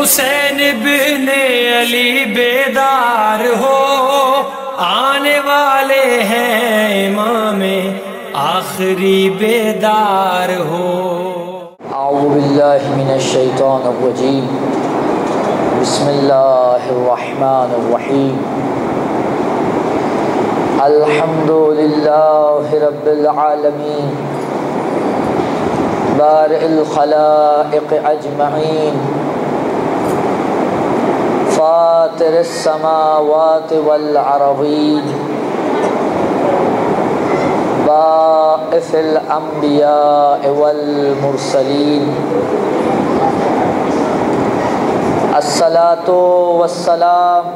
حسین بن علی بیدار ہو، آنے والے ہیں امام آخری بیدار ہو۔ اعوذ باللہ من الشیطان الرجیم، بسم اللہ الرحمن الرحیم، الحمد للہ رب العالمین، بارئ الخلائق اجمعین، فاطر السماوات والارضین، باعث الانبیاء والمرسلین، الصلاۃ والسلام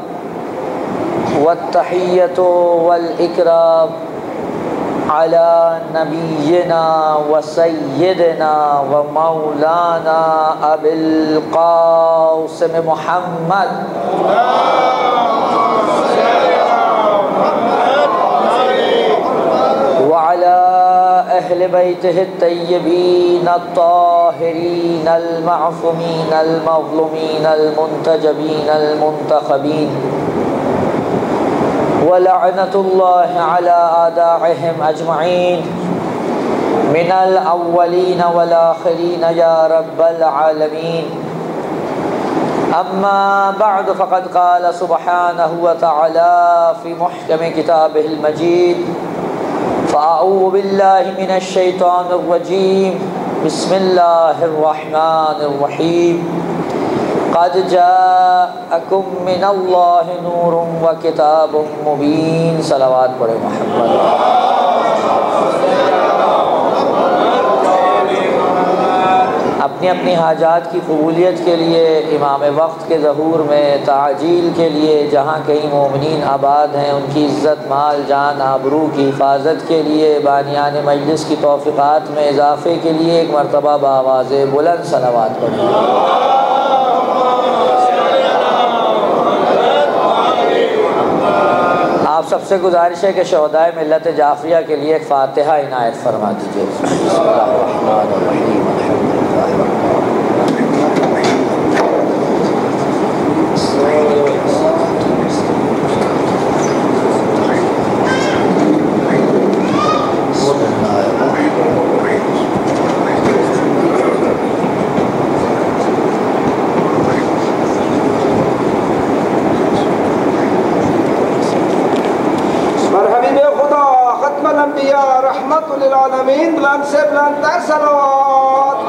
والتحیۃ والاکرام علی نبینا وسیدنا ومولانا ابی القاسم محمد وعلی اہل بیتہ الطیبین الطاہرین المعصومین المظلومین المنتجبین المنتخبین، ولعنۃ اللہ علی اعدائہم اجمعین من الاولین والآخرین یا رب العالمین۔ اما بعد فقد قال سبحانہ وتعالی فی محکم کتابہ المجید، فاعوذ باللہ من الشیطان الرجیم، بسم اللہ الرحمن الرحیم، قد جاءکم من اللہ نور و کتاب مبین۔ صلوات پڑھے محمد۔ اپنی اپنی حاجات کی قبولیت کے لیے، امام وقت کے ظہور میں تعجیل کے لیے، جہاں کہیں مومنین آباد ہیں ان کی عزت، مال، جان، آبرو کی حفاظت کے لیے، بانیان مجلس کی توفیقات میں اضافے کے لیے ایک مرتبہ بآواز بلند صلوات پڑھیں۔ آپ سب سے گزارش ہے کہ شہدائے ملت جعفریہ کے لیے ایک فاتحہ عنایت فرما دیجیے۔ بسم اللہ الرحمن الرحیم، رحمت للعالمین، بلند سے بلند تر صلوات۔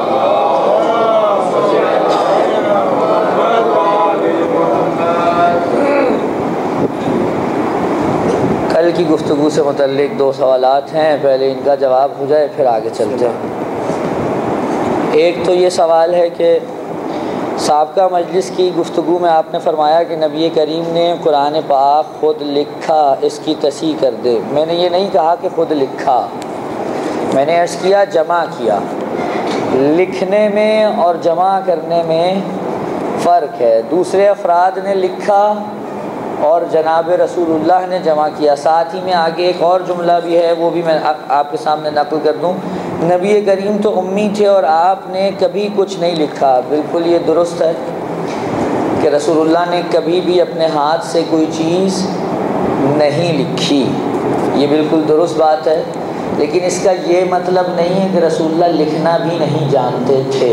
کل کی گفتگو سے متعلق دو سوالات ہیں، پہلے ان کا جواب ہو جائے پھر آگے چلتے ہیں۔ ایک تو یہ سوال ہے کہ سابقہ مجلس کی گفتگو میں آپ نے فرمایا کہ نبی کریم نے قرآن پاک خود لکھا، اس کی تصحیح کر دے۔ میں نے یہ نہیں کہا کہ خود لکھا، میں نے عرض کیا جمع کیا۔ لکھنے میں اور جمع کرنے میں فرق ہے، دوسرے افراد نے لکھا اور جناب رسول اللہ نے جمع کیا۔ ساتھ ہی میں آگے ایک اور جملہ بھی ہے، وہ بھی میں آپ کے سامنے نقل کر دوں۔ نبی کریم تو امی تھے اور آپ نے کبھی کچھ نہیں لکھا۔ بالکل یہ درست ہے کہ رسول اللہ نے کبھی بھی اپنے ہاتھ سے کوئی چیز نہیں لکھی، یہ بالکل درست بات ہے، لیکن اس کا یہ مطلب نہیں ہے کہ رسول اللہ لکھنا بھی نہیں جانتے تھے۔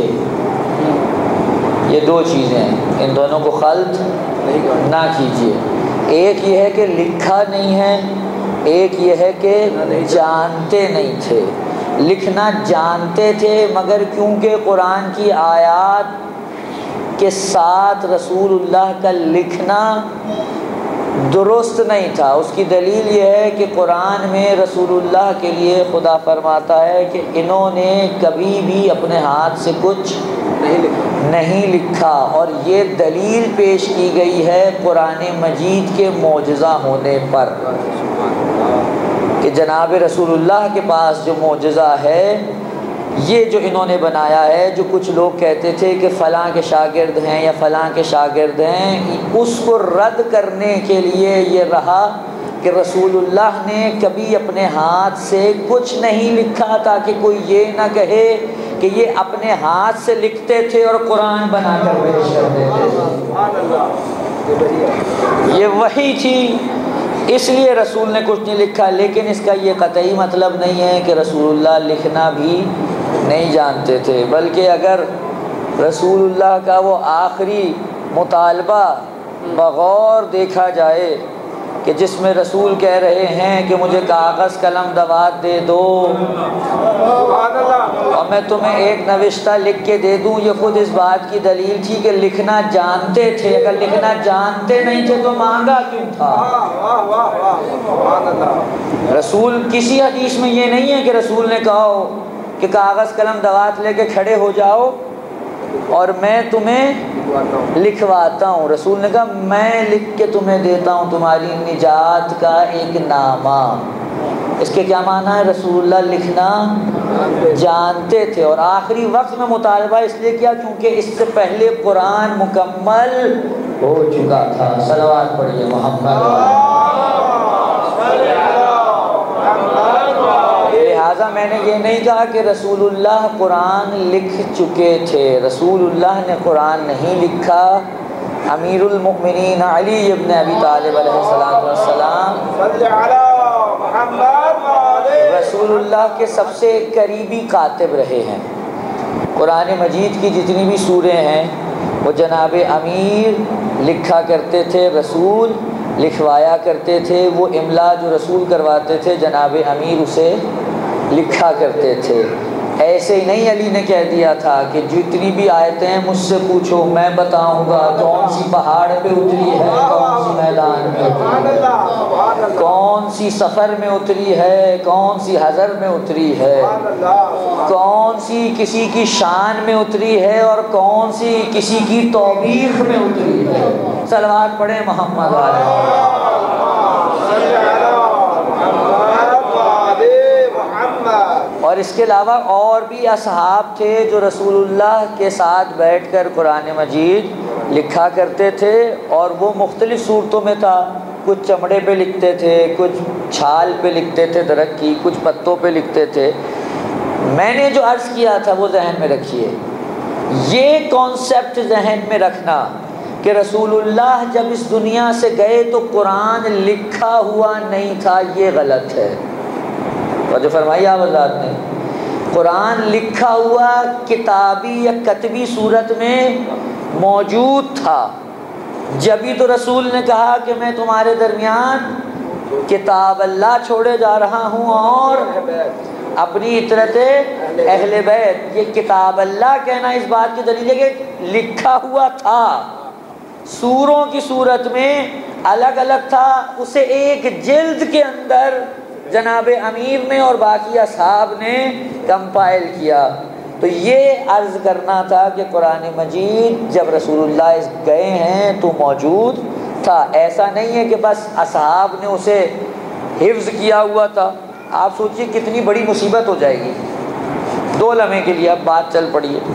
یہ دو چیزیں ہیں، ان دونوں کو خلط نہ کیجیے۔ ایک یہ ہے کہ لکھا نہیں ہے، ایک یہ ہے کہ جانتے نہیں تھے۔ لکھنا جانتے تھے، مگر کیونکہ قرآن کی آیات کے ساتھ رسول اللہ کا لکھنا درست نہیں تھا۔ اس کی دلیل یہ ہے کہ قرآن میں رسول اللہ کے لیے خدا فرماتا ہے کہ انہوں نے کبھی بھی اپنے ہاتھ سے کچھ نہیں لکھا، اور یہ دلیل پیش کی گئی ہے قرآن مجید کے معجزہ ہونے پر کہ جناب رسول اللہ کے پاس جو معجزہ ہے یہ جو انہوں نے بنایا ہے، جو کچھ لوگ کہتے تھے کہ فلاں کے شاگرد ہیں یا فلاں کے شاگرد ہیں، اس کو رد کرنے کے لیے یہ رہا کہ رسول اللہ نے کبھی اپنے ہاتھ سے کچھ نہیں لکھا، تاکہ کوئی یہ نہ کہے کہ یہ اپنے ہاتھ سے لکھتے تھے اور قرآن بنا کر پیش کرتے تھے، یہ وحی تھی، اس لیے رسول نے کچھ نہیں لکھا۔ لیکن اس کا یہ قطعی مطلب نہیں ہے کہ رسول اللہ لکھنا بھی نہیں جانتے تھے، بلکہ اگر رسول اللہ کا وہ آخری مطالبہ بغور دیکھا جائے کہ جس میں رسول کہہ رہے ہیں کہ مجھے کاغذ قلم دوات دے دو اور میں تمہیں ایک نوشتہ لکھ کے دے دوں، یہ خود اس بات کی دلیل تھی کہ لکھنا جانتے تھے۔ اگر لکھنا جانتے نہیں تھے تو مانگا کیوں تھا؟ رسول کسی حدیث میں یہ نہیں ہے کہ رسول نے کہا ہو کہ کاغذ قلم دوات لے کے کھڑے ہو جاؤ اور میں تمہیں لکھواتا ہوں۔ رسول نے کہا میں لکھ کے تمہیں دیتا ہوں تمہاری نجات کا ایک نامہ۔ اس کے کیا معنی ہے؟ رسول اللہ لکھنا جانتے تھے، اور آخری وقت میں مطالبہ اس لیے کیا کیونکہ اس سے پہلے قرآن مکمل ہو چکا تھا۔ صلوات پڑھیے محمد۔ لہٰذا میں نے یہ نہیں کہا کہ رسول اللہ قرآن لکھ چکے تھے، رسول اللہ نے قرآن نہیں لکھا۔ امیر المؤمنین علی ابن ابی طالب علیہ السلام رسول اللہ کے سب سے قریبی کاتب رہے ہیں۔ قرآن مجید کی جتنی بھی سوریں ہیں وہ جناب امیر لکھا کرتے تھے، رسول لکھوایا کرتے تھے۔ وہ املا جو رسول کرواتے تھے جناب امیر اسے لکھا کرتے تھے۔ ایسے ہی نہیں علی نے کہہ دیا تھا کہ جتنی بھی آیتیں ہیں مجھ سے پوچھو میں بتاؤں گا کون سی پہاڑ پہ اتری ہے، کون سی میدان میں اتری ہے، کون سی سفر میں اتری ہے، کون سی حضر میں اتری ہے، کون سی کسی کی شان میں اتری ہے اور کون سی کسی کی توبیخ میں اتری ہے۔ صلوات پڑھیں محمد علیہ۔ اور اس کے علاوہ اور بھی اصحاب تھے جو رسول اللہ کے ساتھ بیٹھ کر قرآن مجید لکھا کرتے تھے، اور وہ مختلف صورتوں میں تھا۔ کچھ چمڑے پہ لکھتے تھے، کچھ چھال پہ لکھتے تھے درخت کی، کچھ پتوں پہ لکھتے تھے۔ میں نے جو عرض کیا تھا وہ ذہن میں رکھیے، یہ کانسیپٹ ذہن میں رکھنا کہ رسول اللہ جب اس دنیا سے گئے تو قرآن لکھا ہوا نہیں تھا، یہ غلط ہے۔ اور جو فرمایا حضرات نے قرآن لکھا ہوا کتابی یا کتبی صورت میں موجود تھا، جبھی تو رسول نے کہا کہ میں تمہارے درمیان کتاب اللہ چھوڑے جا رہا ہوں اور اپنی اطرت اہل بیت۔ یہ کتاب اللہ کہنا اس بات کی دلیل ہے کہ لکھا ہوا تھا، سوروں کی صورت میں الگ الگ تھا، اسے ایک جلد کے اندر جناب امیر نے اور باقی اصحاب نے کمپائل کیا۔ تو یہ عرض کرنا تھا کہ قرآن مجید جب رسول اللہ گئے ہیں تو موجود تھا، ایسا نہیں ہے کہ بس اصحاب نے اسے حفظ کیا ہوا تھا۔ آپ سوچئے کتنی بڑی مصیبت ہو جائے گی۔ 2 لمحے کے لیے اب بات چل پڑی ہے،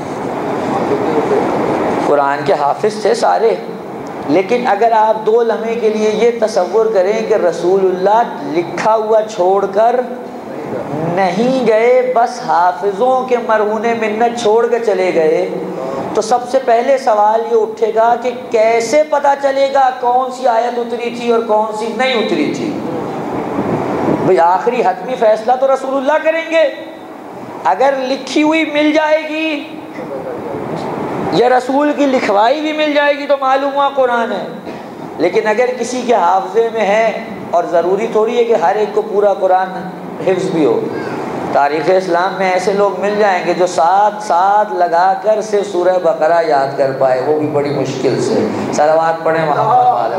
قرآن کے حافظ تھے سارے، لیکن اگر آپ 2 لمحے کے لیے یہ تصور کریں کہ رسول اللہ لکھا ہوا چھوڑ کر نہیں گئے، بس حافظوں کے مرہون منت چھوڑ کے چلے گئے، تو سب سے پہلے سوال یہ اٹھے گا کہ کیسے پتہ چلے گا کون سی آیت اتری تھی اور کون سی نہیں اتری تھی؟ بھئی آخری حتمی فیصلہ تو رسول اللہ کریں گے۔ اگر لکھی ہوئی مل جائے گی یا رسول کی لکھوائی بھی مل جائے گی تو معلوم ہوا قرآن ہے، لیکن اگر کسی کے حافظے میں ہے، اور ضروری تھوڑی ہے کہ ہر ایک کو پورا قرآن حفظ بھی ہو، تاریخ اسلام میں ایسے لوگ مل جائیں گے جو ساتھ لگا کر صرف سورہ بقرہ یاد کر پائے، وہ بھی بڑی مشکل سے۔ صلوات پڑھیں محمد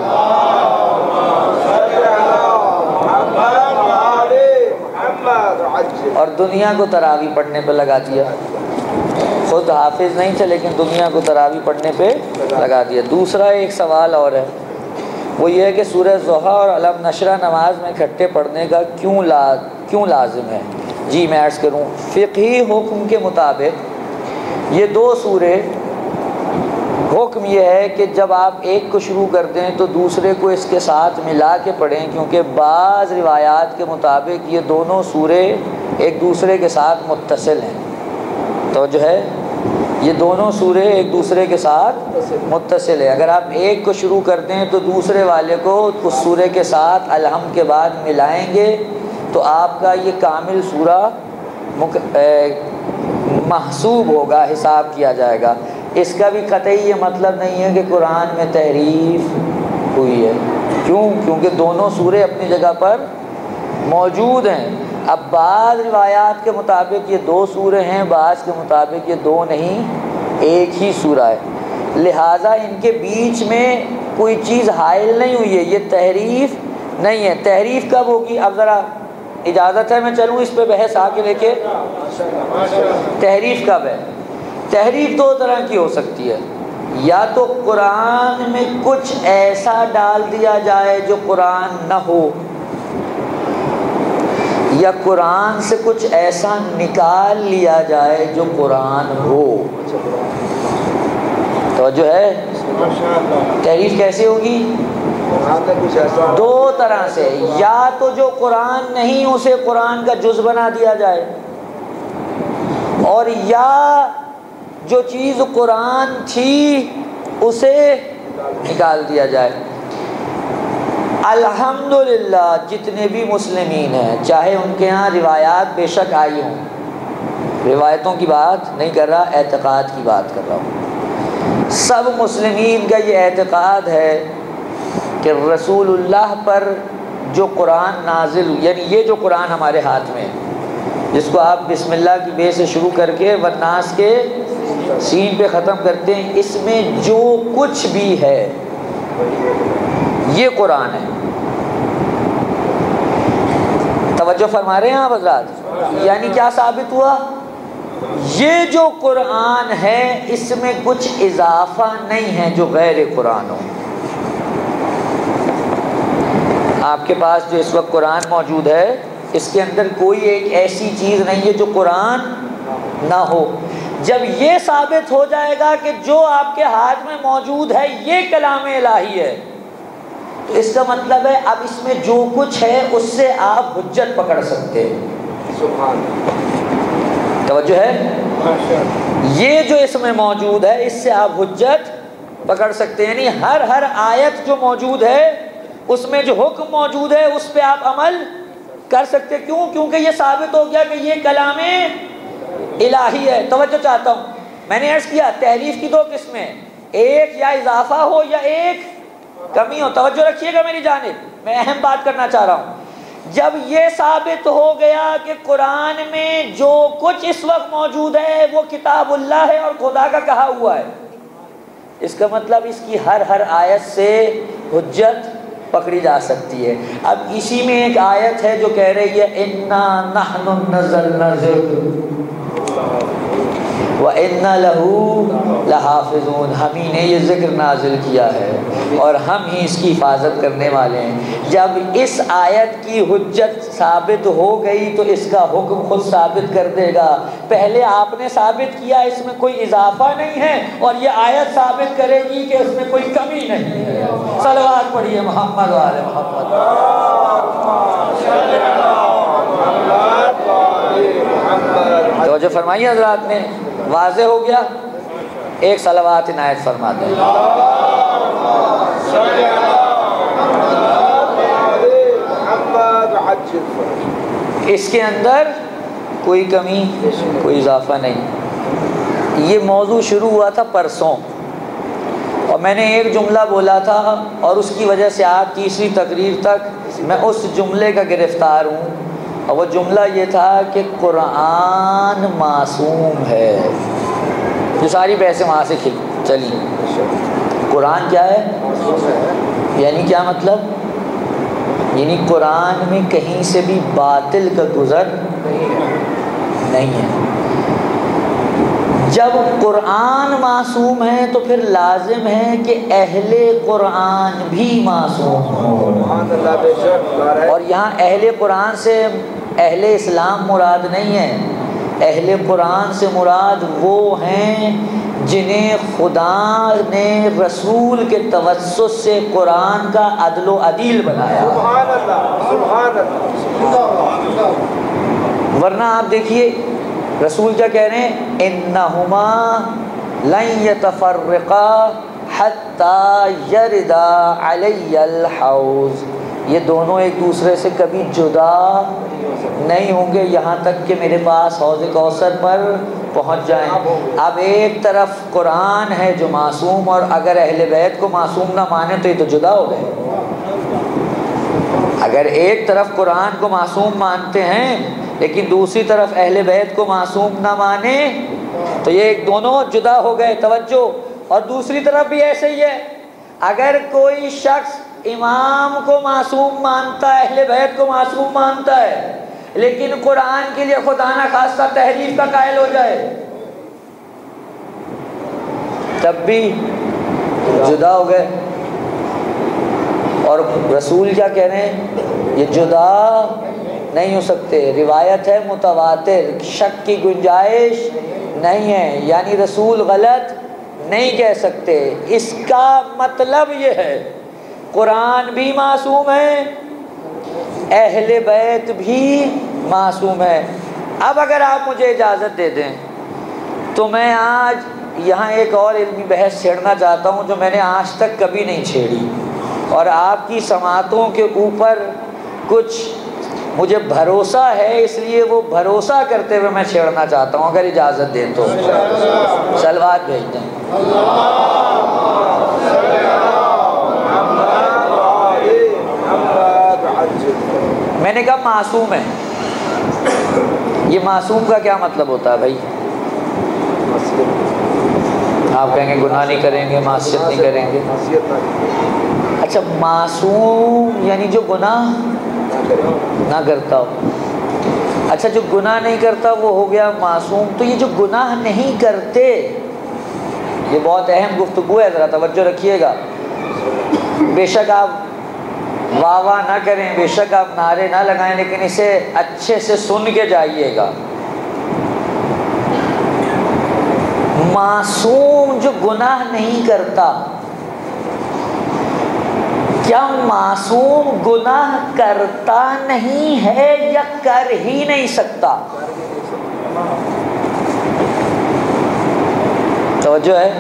اور دنیا کو تراویح پڑھنے پہ لگا دیا، خود حافظ نہیں تھے لیکن دنیا کو تراویح پڑھنے پہ لگا دیا۔ دوسرا ایک سوال اور ہے، وہ یہ ہے کہ سورہ ضحیٰ اور علم نشرہ نماز میں اکٹھے پڑھنے کا کیوں لازم ہے؟ جی میں عرض کروں، فقہی حکم کے مطابق یہ 2 سورے، حکم یہ ہے کہ جب آپ ایک کو شروع کر دیں تو دوسرے کو اس کے ساتھ ملا کے پڑھیں، کیونکہ بعض روایات کے مطابق یہ دونوں سورے ایک دوسرے کے ساتھ متصل ہیں۔ توجہ ہے، یہ دونوں سورے ایک دوسرے کے ساتھ متصل ہے۔ اگر آپ ایک کو شروع کرتے ہیں تو دوسرے والے کو اس سورے کے ساتھ الحمد کے بعد ملائیں گے تو آپ کا یہ کامل سورہ محسوب ہوگا، حساب کیا جائے گا۔ اس کا بھی قطعی یہ مطلب نہیں ہے کہ قرآن میں تحریف ہوئی ہے، کیوں؟ کیونکہ دونوں سورے اپنی جگہ پر موجود ہیں۔ اب بعض روایات کے مطابق یہ دو سورے ہیں، بعض کے مطابق یہ دو نہیں، ایک ہی سورہ ہے، لہٰذا ان کے بیچ میں کوئی چیز حائل نہیں ہوئی ہے، یہ تحریف نہیں ہے۔ تحریف کب ہوگی؟ اب ذرا اجازت ہے میں چلوں اس پہ بحث آگے لے کے؟ تحریف کب ہے؟ تحریف دو طرح کی ہو سکتی ہے، یا تو قرآن میں کچھ ایسا ڈال دیا جائے جو قرآن نہ ہو، یا قرآن سے کچھ ایسا نکال لیا جائے جو قرآن ہو۔ توجہ ہے؟ تحریف کیسے ہوگی؟ دو طرح سے، یا تو جو قرآن نہیں اسے قرآن کا جز بنا دیا جائے، اور یا جو چیز قرآن تھی اسے نکال دیا جائے۔ الحمدللہ جتنے بھی مسلمین ہیں، چاہے ان کے ہاں روایات بے شک آئی ہوں، روایتوں کی بات نہیں کر رہا، اعتقاد کی بات کر رہا ہوں، سب مسلمین کا یہ اعتقاد ہے کہ رسول اللہ پر جو قرآن نازل ہوئی، یعنی یہ جو قرآن ہمارے ہاتھ میں ہے، جس کو آپ بسم اللہ کی بے سے شروع کر کے والناس کے سین پہ ختم کرتے ہیں، اس میں جو کچھ بھی ہے یہ قرآن ہے۔ توجہ فرما رہے ہیں آپ حضرات؟ یعنی کیا ثابت ہوا؟ یہ جو قرآن ہے اس میں کچھ اضافہ نہیں ہے جو غیر قرآن ہو۔ آپ کے پاس جو اس وقت قرآن موجود ہے اس کے اندر کوئی ایک ایسی چیز نہیں ہے جو قرآن نہ ہو۔ جب یہ ثابت ہو جائے گا کہ جو آپ کے ہاتھ میں موجود ہے یہ کلام الہی ہے، تو اس کا مطلب ہے اب اس میں جو کچھ ہے اس سے آپ حجت پکڑ سکتے ہیں۔ سبحان اللہ، توجہ ہے؟ یہ جو اس میں موجود ہے اس سے آپ حجت پکڑ سکتے ہیں، یعنی ہر آیت جو موجود ہے اس میں جو حکم موجود ہے اس پہ آپ عمل کر سکتے۔ کیوں؟ کیونکہ یہ ثابت ہو گیا کہ یہ کلام الہی ہے۔ توجہ چاہتا ہوں، میں نے عرض کیا تحریف کی دو قسمیں، ایک یا اضافہ ہو یا ایک کمی ہو۔ توجہ رکھیے گا میری جانب، میں اہم بات کرنا چاہ رہا ہوں۔ جب یہ ثابت ہو گیا کہ قرآن میں جو کچھ اس وقت موجود ہے وہ کتاب اللہ ہے اور خدا کا کہا ہوا ہے، اس کا مطلب اس کی ہر آیت سے حجت پکڑی جا سکتی ہے۔ اب اسی میں ایک آیت ہے جو کہہ رہی ہے اِنَّا نَحْنُ نَزَّلْنَا الذِّکْرَ وَإِنَّا لَهُ لَحَافِظُونَ، ہم ہی نے یہ ذکر نازل کیا ہے اور ہم ہی اس کی حفاظت کرنے والے ہیں۔ جب اس آیت کی حجت ثابت ہو گئی تو اس کا حکم خود ثابت کر دے گا۔ پہلے آپ نے ثابت کیا اس میں کوئی اضافہ نہیں ہے، اور یہ آیت ثابت کرے گی کہ اس میں کوئی کمی نہیں ہے۔ صلوات پڑھیے محمد و آل محمد۔ توجہ فرمائیے حضرات نے، واضح ہو گیا؟ ایک صلوات عنایت فرما دیں۔ اس کے اندر کوئی کمی کوئی اضافہ نہیں۔ یہ موضوع شروع ہوا تھا پرسوں، اور میں نے ایک جملہ بولا تھا اور اس کی وجہ سے آج تیسری تقریر تک میں اس جملے کا گرفتار ہوں، اور وہ جملہ یہ تھا کہ قرآن معصوم ہے۔ جو ساری بحثیں وہاں سے چلی، قرآن کیا ہے؟ یعنی کیا مطلب؟ یعنی قرآن میں کہیں سے بھی باطل کا گزر نہیں ہے۔ جب قرآن معصوم ہے تو پھر لازم ہے کہ اہل قرآن بھی معصوم ہوں، اور یہاں اہل قرآن سے اہل اسلام مراد نہیں ہے، اہل قرآن سے مراد وہ ہیں جنہیں خدا نے رسول کے توسط سے قرآن کا عدل و عدیل بنایا۔ سبحان اللہ، سبحان اللہ۔ ورنہ آپ دیکھیے رسول کیا کہہ رہے ہیں؟ انہما لن یتفرقا حتی یردا علی الحوض، یہ دونوں ایک دوسرے سے کبھی جدا نہیں ہوں گے یہاں تک کہ میرے پاس حوض کوثر پر پہنچ جائیں۔ اب ایک طرف قرآن ہے جو معصوم، اور اگر اہل بیت کو معصوم نہ مانے تو یہ تو جدا ہو گئے۔ اگر ایک طرف قرآن کو معصوم مانتے ہیں لیکن دوسری طرف اہل بیت کو معصوم نہ مانے تو یہ ایک دونوں جدا ہو گئے۔ توجہ۔ اور دوسری طرف بھی ایسے ہی ہے، اگر کوئی شخص امام کو معصوم مانتا ہے، اہل بیت کو معصوم مانتا ہے، لیکن قرآن کے لیے خدا نہ خواستہ تحریف کا قائل ہو جائے تب بھی جدا ہو گئے۔ اور رسول کیا کہہ رہے ہیں؟ یہ جدا نہیں ہو سکتے۔ روایت ہے متواتر، شک کی گنجائش نہیں ہے، یعنی رسول غلط نہیں کہہ سکتے۔ اس کا مطلب یہ ہے قرآن بھی معصوم ہے، اہل بیت بھی معصوم ہے۔ اب اگر آپ مجھے اجازت دے دیں تو میں آج یہاں ایک اور علمی بحث چھیڑنا چاہتا ہوں جو میں نے آج تک کبھی نہیں چھیڑی، اور آپ کی سماعتوں کے اوپر کچھ مجھے بھروسہ ہے، اس لیے وہ بھروسہ کرتے ہوئے میں چھیڑنا چاہتا ہوں، اگر اجازت دیں تو صلوات بھیج دیں۔ میں نے کہا معصوم ہے، یہ معصوم کا کیا مطلب ہوتا ہے بھائی؟ آپ کہیں گے گناہ نہیں کریں گے، معصیت نہیں کریں گے۔ اچھا، معصوم یعنی جو گناہ نہ کرتا ہو۔ اچھا، جو گناہ نہیں کرتا وہ ہو گیا معصوم۔ تو یہ جو گناہ نہیں کرتے، یہ بہت اہم گفتگو ہے، ذرا توجہ رکھیے گا۔ بے شک آپ واہ واہ نہ کریں، بے شک آپ نعرے نہ لگائیں، لیکن اسے اچھے سے سن کے جائیے گا۔ معصوم جو گناہ نہیں کرتا، کیا معصوم گناہ کرتا نہیں ہے یا کر ہی نہیں سکتا؟ توجہ ہے؟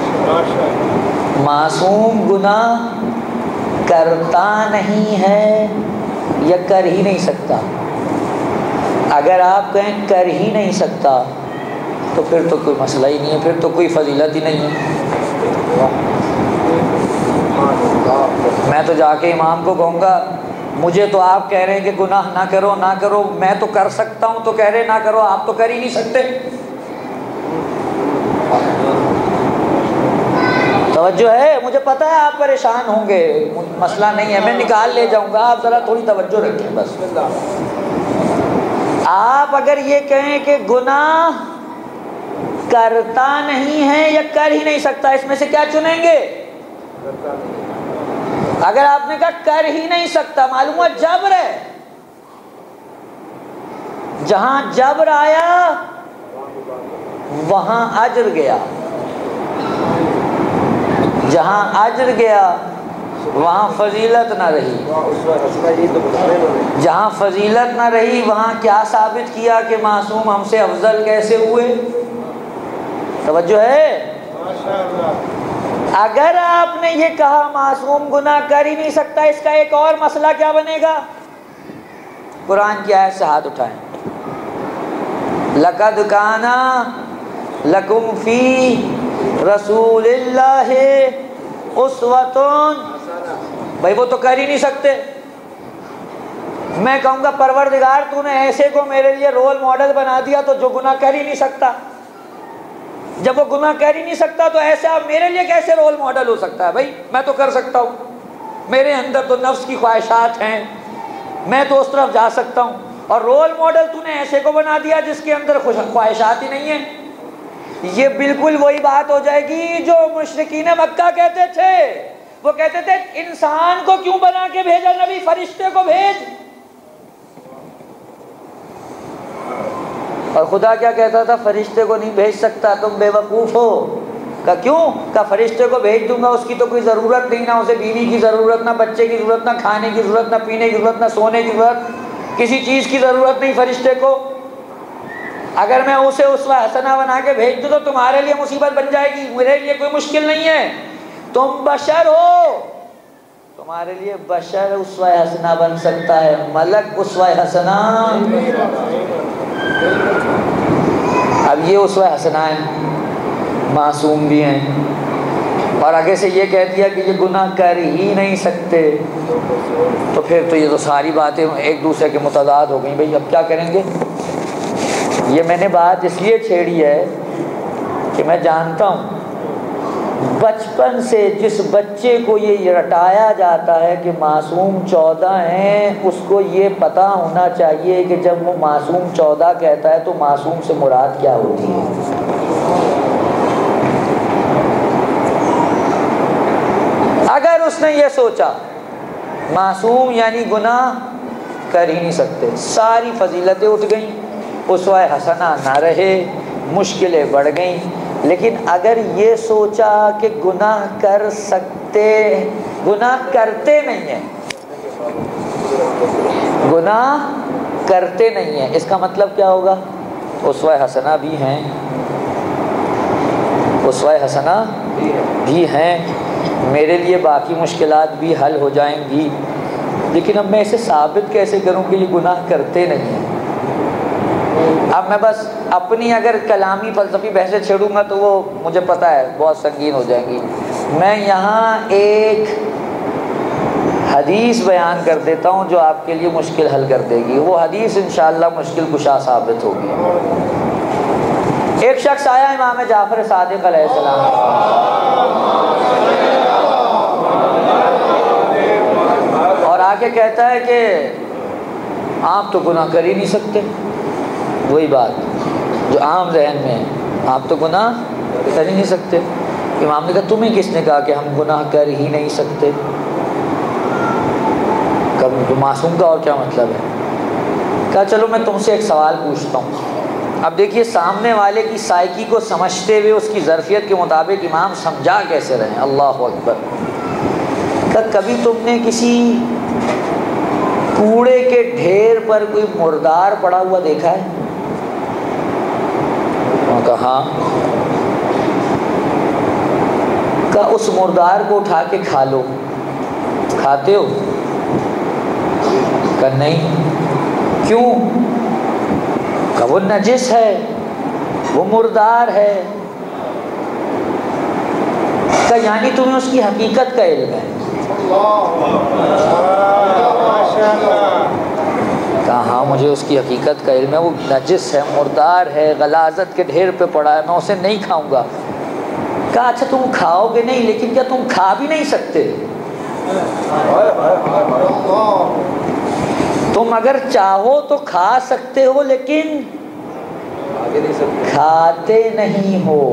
معصوم گناہ کرتا نہیں ہے یا کر ہی نہیں سکتا؟ اگر آپ کہیں کر ہی نہیں سکتا تو پھر تو کوئی مسئلہ ہی نہیں ہے، پھر تو کوئی فضیلت ہی نہیں ہے۔ میں تو جا کے امام کو کہوں گا مجھے تو آپ کہہ رہے ہیں کہ گناہ نہ کرو نہ کرو، میں تو کر سکتا ہوں تو کہہ رہے نہ کرو، آپ تو کر ہی نہیں سکتے۔ توجہ ہے؟ مجھے پتا ہے آپ پریشان ہوں گے، مسئلہ نہیں ہے، میں نکال لے جاؤں گا، آپ ذرا تھوڑی توجہ رکھیں بس۔ آپ اگر یہ کہیں کہ گناہ کرتا نہیں ہے یا کر ہی نہیں سکتا، اس میں سے کیا چنیں گے؟ اگر آپ نے کہا کر ہی نہیں سکتا، معلوم ہوا جبر ہے۔ جہاں جبر آیا وہاں اجر گیا، جہاں اجر گیا وہاں فضیلت نہ رہی، جہاں فضیلت نہ رہی وہاں کیا ثابت کیا کہ معصوم ہم سے افضل کیسے ہوئے؟ توجہ ہے؟ اگر آپ نے یہ کہا معصوم گناہ کر ہی نہیں سکتا، اس کا ایک اور مسئلہ کیا بنے گا؟ قرآن کی آیت سے ہاتھ اٹھائیں۔ لَقَدْ كَانَ لَكُمْ فِي رَسُولِ اللَّهِ أُسْوَةٌ، بھائی وہ تو کر ہی نہیں سکتے۔ میں کہوں گا پروردگار تو نے ایسے کو میرے لیے رول ماڈل بنا دیا تو جو گناہ کر ہی نہیں سکتا، جب وہ گناہ کر ہی نہیں سکتا تو ایسے آپ میرے لیے کیسے رول ماڈل ہو سکتا ہے؟ بھائی میں تو کر سکتا ہوں، میرے اندر تو نفس کی خواہشات ہیں، میں تو اس طرف جا سکتا ہوں، اور رول ماڈل تو نے ایسے کو بنا دیا جس کے اندر خواہشات ہی نہیں ہیں۔ یہ بالکل وہی بات ہو جائے گی جو مشرکین مکہ کہتے تھے، وہ کہتے تھے انسان کو کیوں بنا کے بھیجا نبی، فرشتے کو بھیج۔ اور خدا کیا کہتا تھا؟ فرشتے کو نہیں بھیج سکتا، تم بے وقوف ہو۔ کہا کیوں؟ کہا فرشتے کو بھیج دوں گا، اس کی تو کوئی ضرورت نہیں، نہ اسے بیوی کی ضرورت، نہ بچے کی ضرورت، نہ کھانے کی ضرورت، نہ پینے کی ضرورت، نہ سونے کی ضرورت، کسی چیز کی ضرورت نہیں فرشتے کو۔ اگر میں اسے اسوہ حسنہ بنا کے بھیج دوں تو تمہارے لیے مصیبت بن جائے گی، میرے لیے کوئی مشکل نہیں ہے، تم بشر ہو، تمہارے لیے بشر اسوہ حسنہ بن سکتا ہے، ملک اسوہ حسنہ۔ اب یہ اسوہ حسنہ ہیں، معصوم بھی ہیں، اور آگے سے یہ کہہ دیا کہ یہ گناہ کر ہی نہیں سکتے، تو پھر تو یہ تو ساری باتیں ایک دوسرے کے متضاد ہو گئیں۔ بھئی اب کیا کریں گے؟ یہ میں نے بات اس لیے چھیڑی ہے کہ میں جانتا ہوں بچپن سے جس بچے کو یہ رٹایا جاتا ہے کہ معصوم 14 ہیں، اس کو یہ پتہ ہونا چاہیے کہ جب وہ معصوم 14 کہتا ہے تو معصوم سے مراد کیا ہوتی ہے۔ اگر اس نے یہ سوچا معصوم یعنی گناہ کر ہی نہیں سکتے، ساری فضیلتیں اٹھ گئیں، اسوہ حسنہ نہ رہے، مشکلیں بڑھ گئیں۔ لیکن اگر یہ سوچا کہ گناہ کر سکتے، گناہ کرتے نہیں ہیں، گناہ کرتے نہیں ہیں، اس کا مطلب کیا ہوگا؟ اسوہ حسنہ بھی ہیں، اسوہ حسنہ بھی ہیں، میرے لیے باقی مشکلات بھی حل ہو جائیں گی، لیکن اب میں اسے ثابت کیسے کروں کہ یہ گناہ کرتے نہیں ہیں؟ اب میں بس اپنی اگر کلامی فلسفی بحثیں چھیڑوں گا تو وہ مجھے پتہ ہے بہت سنگین ہو جائیں گی۔ میں یہاں ایک حدیث بیان کر دیتا ہوں جو آپ کے لیے مشکل حل کر دے گی، وہ حدیث انشاءاللہ مشکل کشا ثابت ہوگی۔ ایک شخص آیا امام جعفر صادق علیہ السلام، اور آ کے کہتا ہے کہ آپ تو گناہ کر ہی نہیں سکتے۔ وہی بات جو عام ذہن میں ہے، آپ تو گناہ کر ہی نہیں سکتے۔ امام نے کہا تمہیں کس نے کہا کہ ہم گناہ کر ہی نہیں سکتے؟ تو معصوم کا اور کیا مطلب ہے؟ کہا چلو میں تم سے ایک سوال پوچھتا ہوں۔ اب دیکھیے سامنے والے کی سائیکی کو سمجھتے ہوئے اس کی ظرفیت کے مطابق امام سمجھا کیسے رہے ہیں۔ اللہ اکبر۔ کہا کبھی تم نے کسی کوڑے کے ڈھیر پر کوئی مردار پڑا ہوا دیکھا ہے؟ کہا اس مردار کو اٹھا کے کھا لو، کھاتے ہو؟ کہ نہیں۔ کیوں؟ کہ وہ نجس ہے، وہ مردار ہے۔ کہ یعنی تمہیں اس کی حقیقت کا علم ہے؟ کہا ہاں مجھے اس کی حقیقت کا علم ہے، وہ نجس ہے، مردار ہے، غلاظت کے ڈھیر پہ پڑا ہے، میں اسے نہیں کھاؤں گا۔ کہا اچھا تم کھاؤ گے نہیں، لیکن کیا تم کھا بھی نہیں سکتے؟ تم اگر چاہو تو کھا سکتے ہو لیکن کھاتے نہیں ہو۔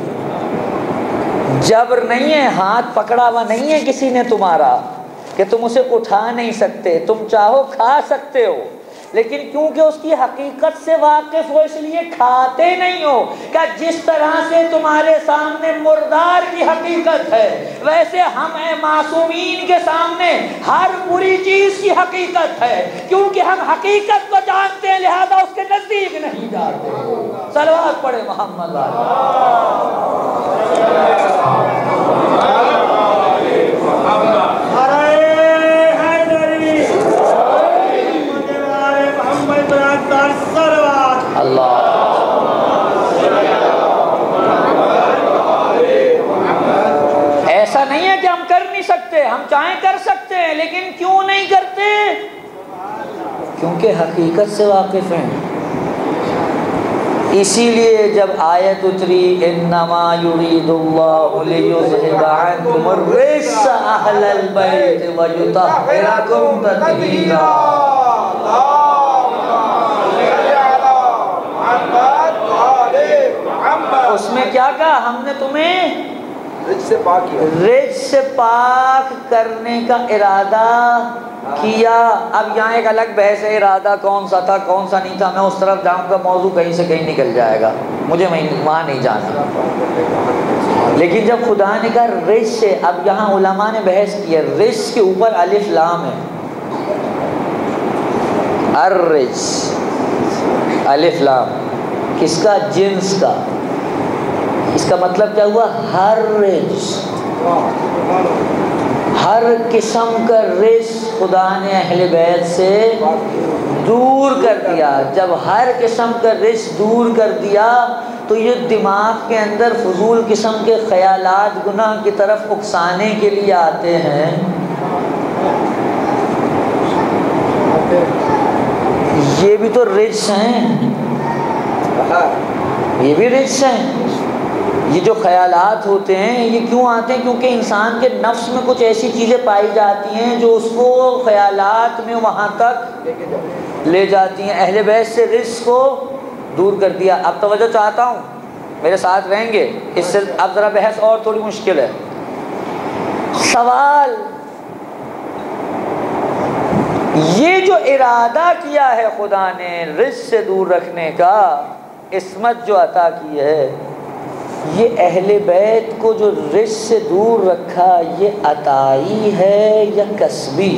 جبر نہیں ہے، ہاتھ پکڑا ہوا نہیں ہے کسی نے تمہارا کہ تم اسے اٹھا نہیں سکتے، تم چاہو کھا سکتے ہو، لیکن کیونکہ اس کی حقیقت سے واقف ہو اس لیے کھاتے نہیں ہو۔ کہ جس طرح سے تمہارے سامنے مردار کی حقیقت ہے، ویسے ہم معصومین کے سامنے ہر بری چیز کی حقیقت ہے، کیونکہ ہم حقیقت کو جانتے ہیں لہذا اس کے نزدیک نہیں جاتے۔ صلوات پڑھے محمد اللہ۔ ایسا نہیں ہے کہ ہم کر نہیں سکتے، ہم چاہیں کر سکتے ہیں، لیکن کیوں نہیں کرتے؟ کیونکہ حقیقت سے واقف ہیں۔ اسی لیے جب آیت اتری انما یرید اللہ لیذہب عنکم الرجس اہل البیت ویطہرکم تطہیرا، اس میں کیا کہا؟ ہم نے تمہیں رجس سے پاک کرنے کا ارادہ کیا۔ اب یہاں ایک الگ بحث ہے، ارادہ کون سا تھا کون سا نہیں تھا، میں اس طرف جاؤں گا موضوع کہیں سے کہیں نکل جائے گا، مجھے وہاں نہیں جانا۔ لیکن جب خدا نے کہا رجس سے، اب یہاں علماء نے بحث کی ہے، رجس کے اوپر الف لام ہے، الرجس الف لام، کس کا؟ جنس کا۔ اس کا مطلب کیا ہوا؟ ہر رزق، ہر قسم کا رزق خدا نے اہل بیت سے دور کر دیا۔ جب ہر قسم کا رزق دور کر دیا تو یہ دماغ کے اندر فضول قسم کے خیالات گناہ کی طرف اکسانے کے لیے آتے ہیں۔ یہ بھی تو رزق ہیں، یہ بھی رزق ہیں۔ یہ جو خیالات ہوتے ہیں یہ کیوں آتے ہیں؟ کیونکہ انسان کے نفس میں کچھ ایسی چیزیں پائی جاتی ہیں جو اس کو خیالات میں وہاں تک لے جاتی ہیں۔ اہل بیت سے رزق کو دور کر دیا۔ اب توجہ چاہتا ہوں، میرے ساتھ رہیں گے، اس سے اب ذرا بحث اور تھوڑی مشکل ہے۔ سوال، یہ جو ارادہ کیا ہے خدا نے رزق سے دور رکھنے کا، عصمت جو عطا کی ہے، یہ اہل بیت کو جو رزق سے دور رکھا، یہ عطائی ہے یا کسبی؟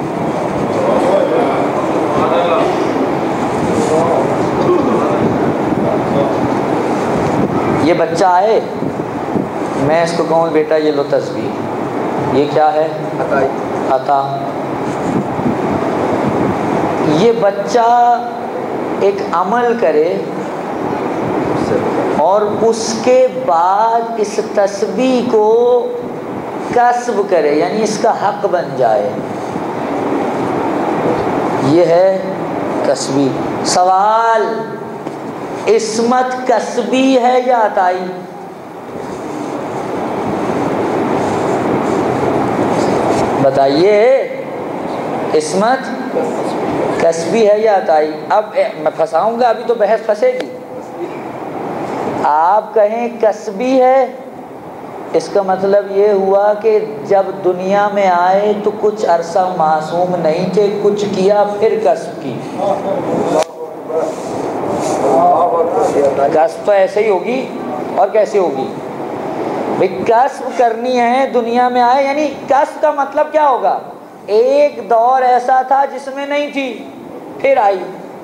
یہ بچہ آئے، میں اس کو کہوں بیٹا یہ لو تسبیح، یہ کیا ہے؟ عطا۔ یہ بچہ ایک عمل کرے اور اس کے بعد اس تسبیح کو کسب کرے، یعنی اس کا حق بن جائے، یہ ہے کسبی۔ سوال، عصمت کسبی ہے یا عطائی؟ بتائیے، عصمت کسبی ہے یا عطائی؟ اب میں پھنساؤں گا، ابھی تو بحث پھنسے گی۔ آپ کہیں کسبی ہے، اس کا مطلب یہ ہوا کہ جب دنیا میں آئے تو کچھ عرصہ معصوم نہیں تھے، کچھ کیا پھر کسب کی۔ کسب تو ایسے ہی ہوگی، اور کیسے ہوگی بھئی؟ کسب کرنی ہے، دنیا میں آئے، یعنی کسب کا مطلب کیا ہوگا؟ ایک دور ایسا تھا جس میں نہیں تھی، پھر آئی۔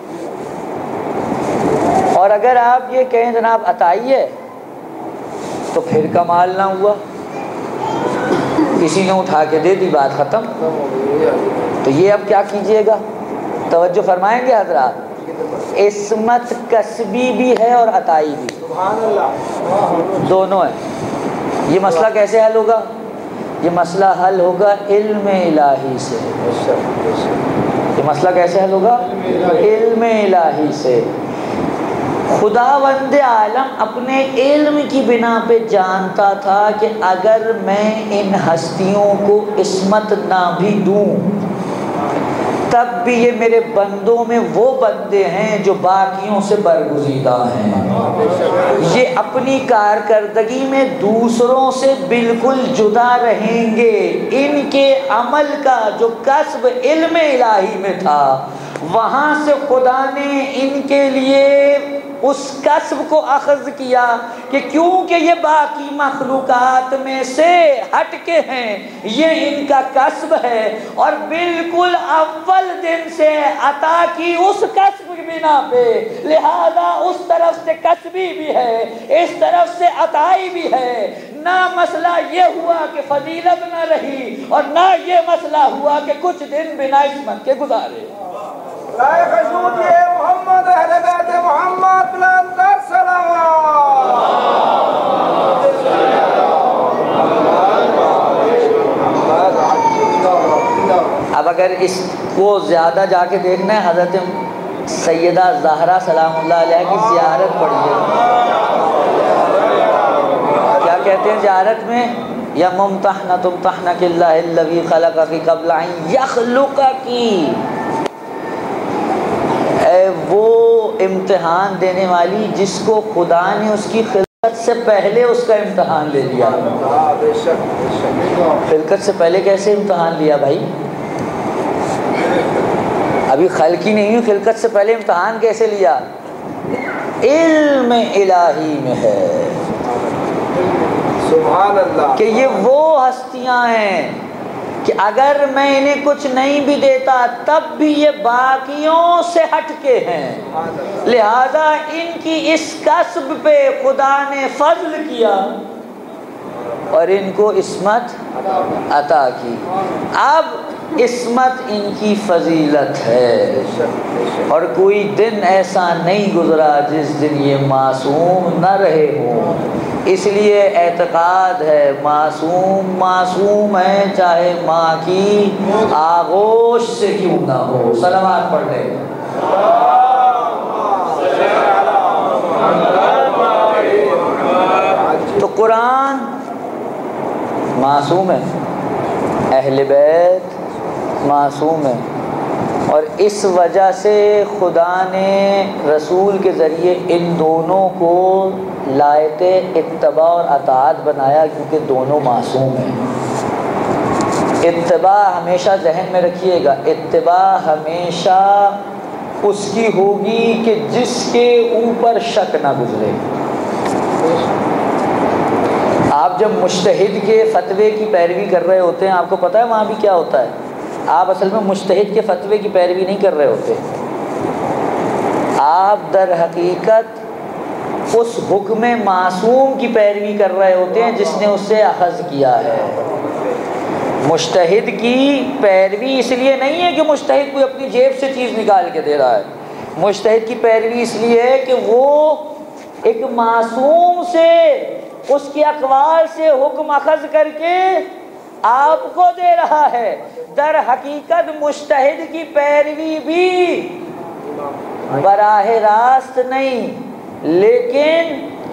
اور اگر آپ یہ کہیں جناب عطائی ہے تو پھر کمال نہ ہوا، کسی نے اٹھا کے دے دی، بات ختم۔ تو یہ اب کیا کیجئے گا؟ توجہ فرمائیں گے حضرات، عصمت کسبی بھی ہے اور عطائی بھی، دونوں ہیں۔ یہ مسئلہ کیسے حل ہوگا؟ یہ مسئلہ حل ہوگا علم الہی سے۔ یہ مسئلہ کیسے حل ہوگا؟ علم الہی سے۔ خداوند عالم اپنے علم کی بنا پہ جانتا تھا کہ اگر میں ان ہستیوں کو عصمت نہ بھی دوں تب بھی یہ میرے بندوں میں وہ بندے ہیں جو باقیوں سے برگزیدہ ہیں، یہ اپنی کارکردگی میں دوسروں سے بالکل جدا رہیں گے۔ ان کے عمل کا جو کسب علم الہی میں تھا، وہاں سے خدا نے ان کے لیے اس کسب کو اخذ کیا کہ کیونکہ یہ باقی مخلوقات میں سے ہٹ کے ہیں، یہ ان کا کسب ہے، اور بالکل اول دن سے عطا کی اس کسب کی بنا پہ، لہذا اس طرف سے کسبی بھی ہے، اس طرف سے عطائی بھی ہے۔ نہ مسئلہ یہ ہوا کہ فضیلت نہ رہی، اور نہ یہ مسئلہ ہوا کہ کچھ دن بنا عصمت کے گزارے۔ رائے خشود یہ محمد اہل بیت محمد بلند تر صلوات۔ اب اگر اس کو زیادہ جا کے دیکھنا ہے، حضرت سیدہ زہرا سلام اللہ علیہ کی زیارت پڑھیے۔ کیا کہتے ہیں زیارت میں؟ یا ممتحنۃ امتحنک اللہ الذی خلقک قبل ان یخلقک، اے وہ امتحان دینے والی جس کو خدا نے اس کی خلقت سے پہلے اس کا امتحان لے لیا۔ خلقت سے پہلے کیسے امتحان لیا بھائی؟ ابھی خلق ہی نہیں ہوئی، خلقت سے پہلے امتحان کیسے لیا؟ علم الہی میں ہے سبحان اللہ کہ یہ وہ ہستیاں ہیں کہ اگر میں انہیں کچھ نہیں بھی دیتا تب بھی یہ باقیوں سے ہٹ کے ہیں، لہذا ان کی اس کسب پہ خدا نے فضل کیا اور ان کو عصمت عطا کی۔ اب عصمت ان کی فضیلت ہے، اور کوئی دن ایسا نہیں گزرا جس دن یہ معصوم نہ رہے ہوں۔ اس لیے اعتقاد ہے معصوم معصوم ہے، چاہے ماں کی آغوش سے کیوں نہ ہو۔ صلوات پڑھ لیں۔ تو قرآن معصوم ہے، اہل بیت معصوم ہے، اور اس وجہ سے خدا نے رسول کے ذریعے ان دونوں کو لائق اتباع اور اطاعت بنایا، کیونکہ دونوں معصوم ہیں۔ اتباع ہمیشہ ذہن میں رکھیے گا، اتباع ہمیشہ اس کی ہوگی کہ جس کے اوپر شک نہ گزرے۔ آپ جب مجتہد کے فتوے کی پیروی کر رہے ہوتے ہیں، آپ کو پتہ ہے وہاں بھی کیا ہوتا ہے؟ آپ اصل میں مجتہد کے فتوے کی پیروی نہیں کر رہے ہوتے، آپ در حقیقت اس حکم معصوم کی پیروی کر رہے ہوتے ہیں جس نے اس سے اخذ کیا ہے۔ مجتہد کی پیروی اس لیے نہیں ہے کہ مجتہد کوئی اپنی جیب سے چیز نکال کے دے رہا ہے، مجتہد کی پیروی اس لیے ہے کہ وہ ایک معصوم سے اس کے اقوال سے حکم اخذ کر کے آپ کو دے رہا ہے۔ در حقیقت مجتہد کی پیروی بھی براہ راست نہیں، لیکن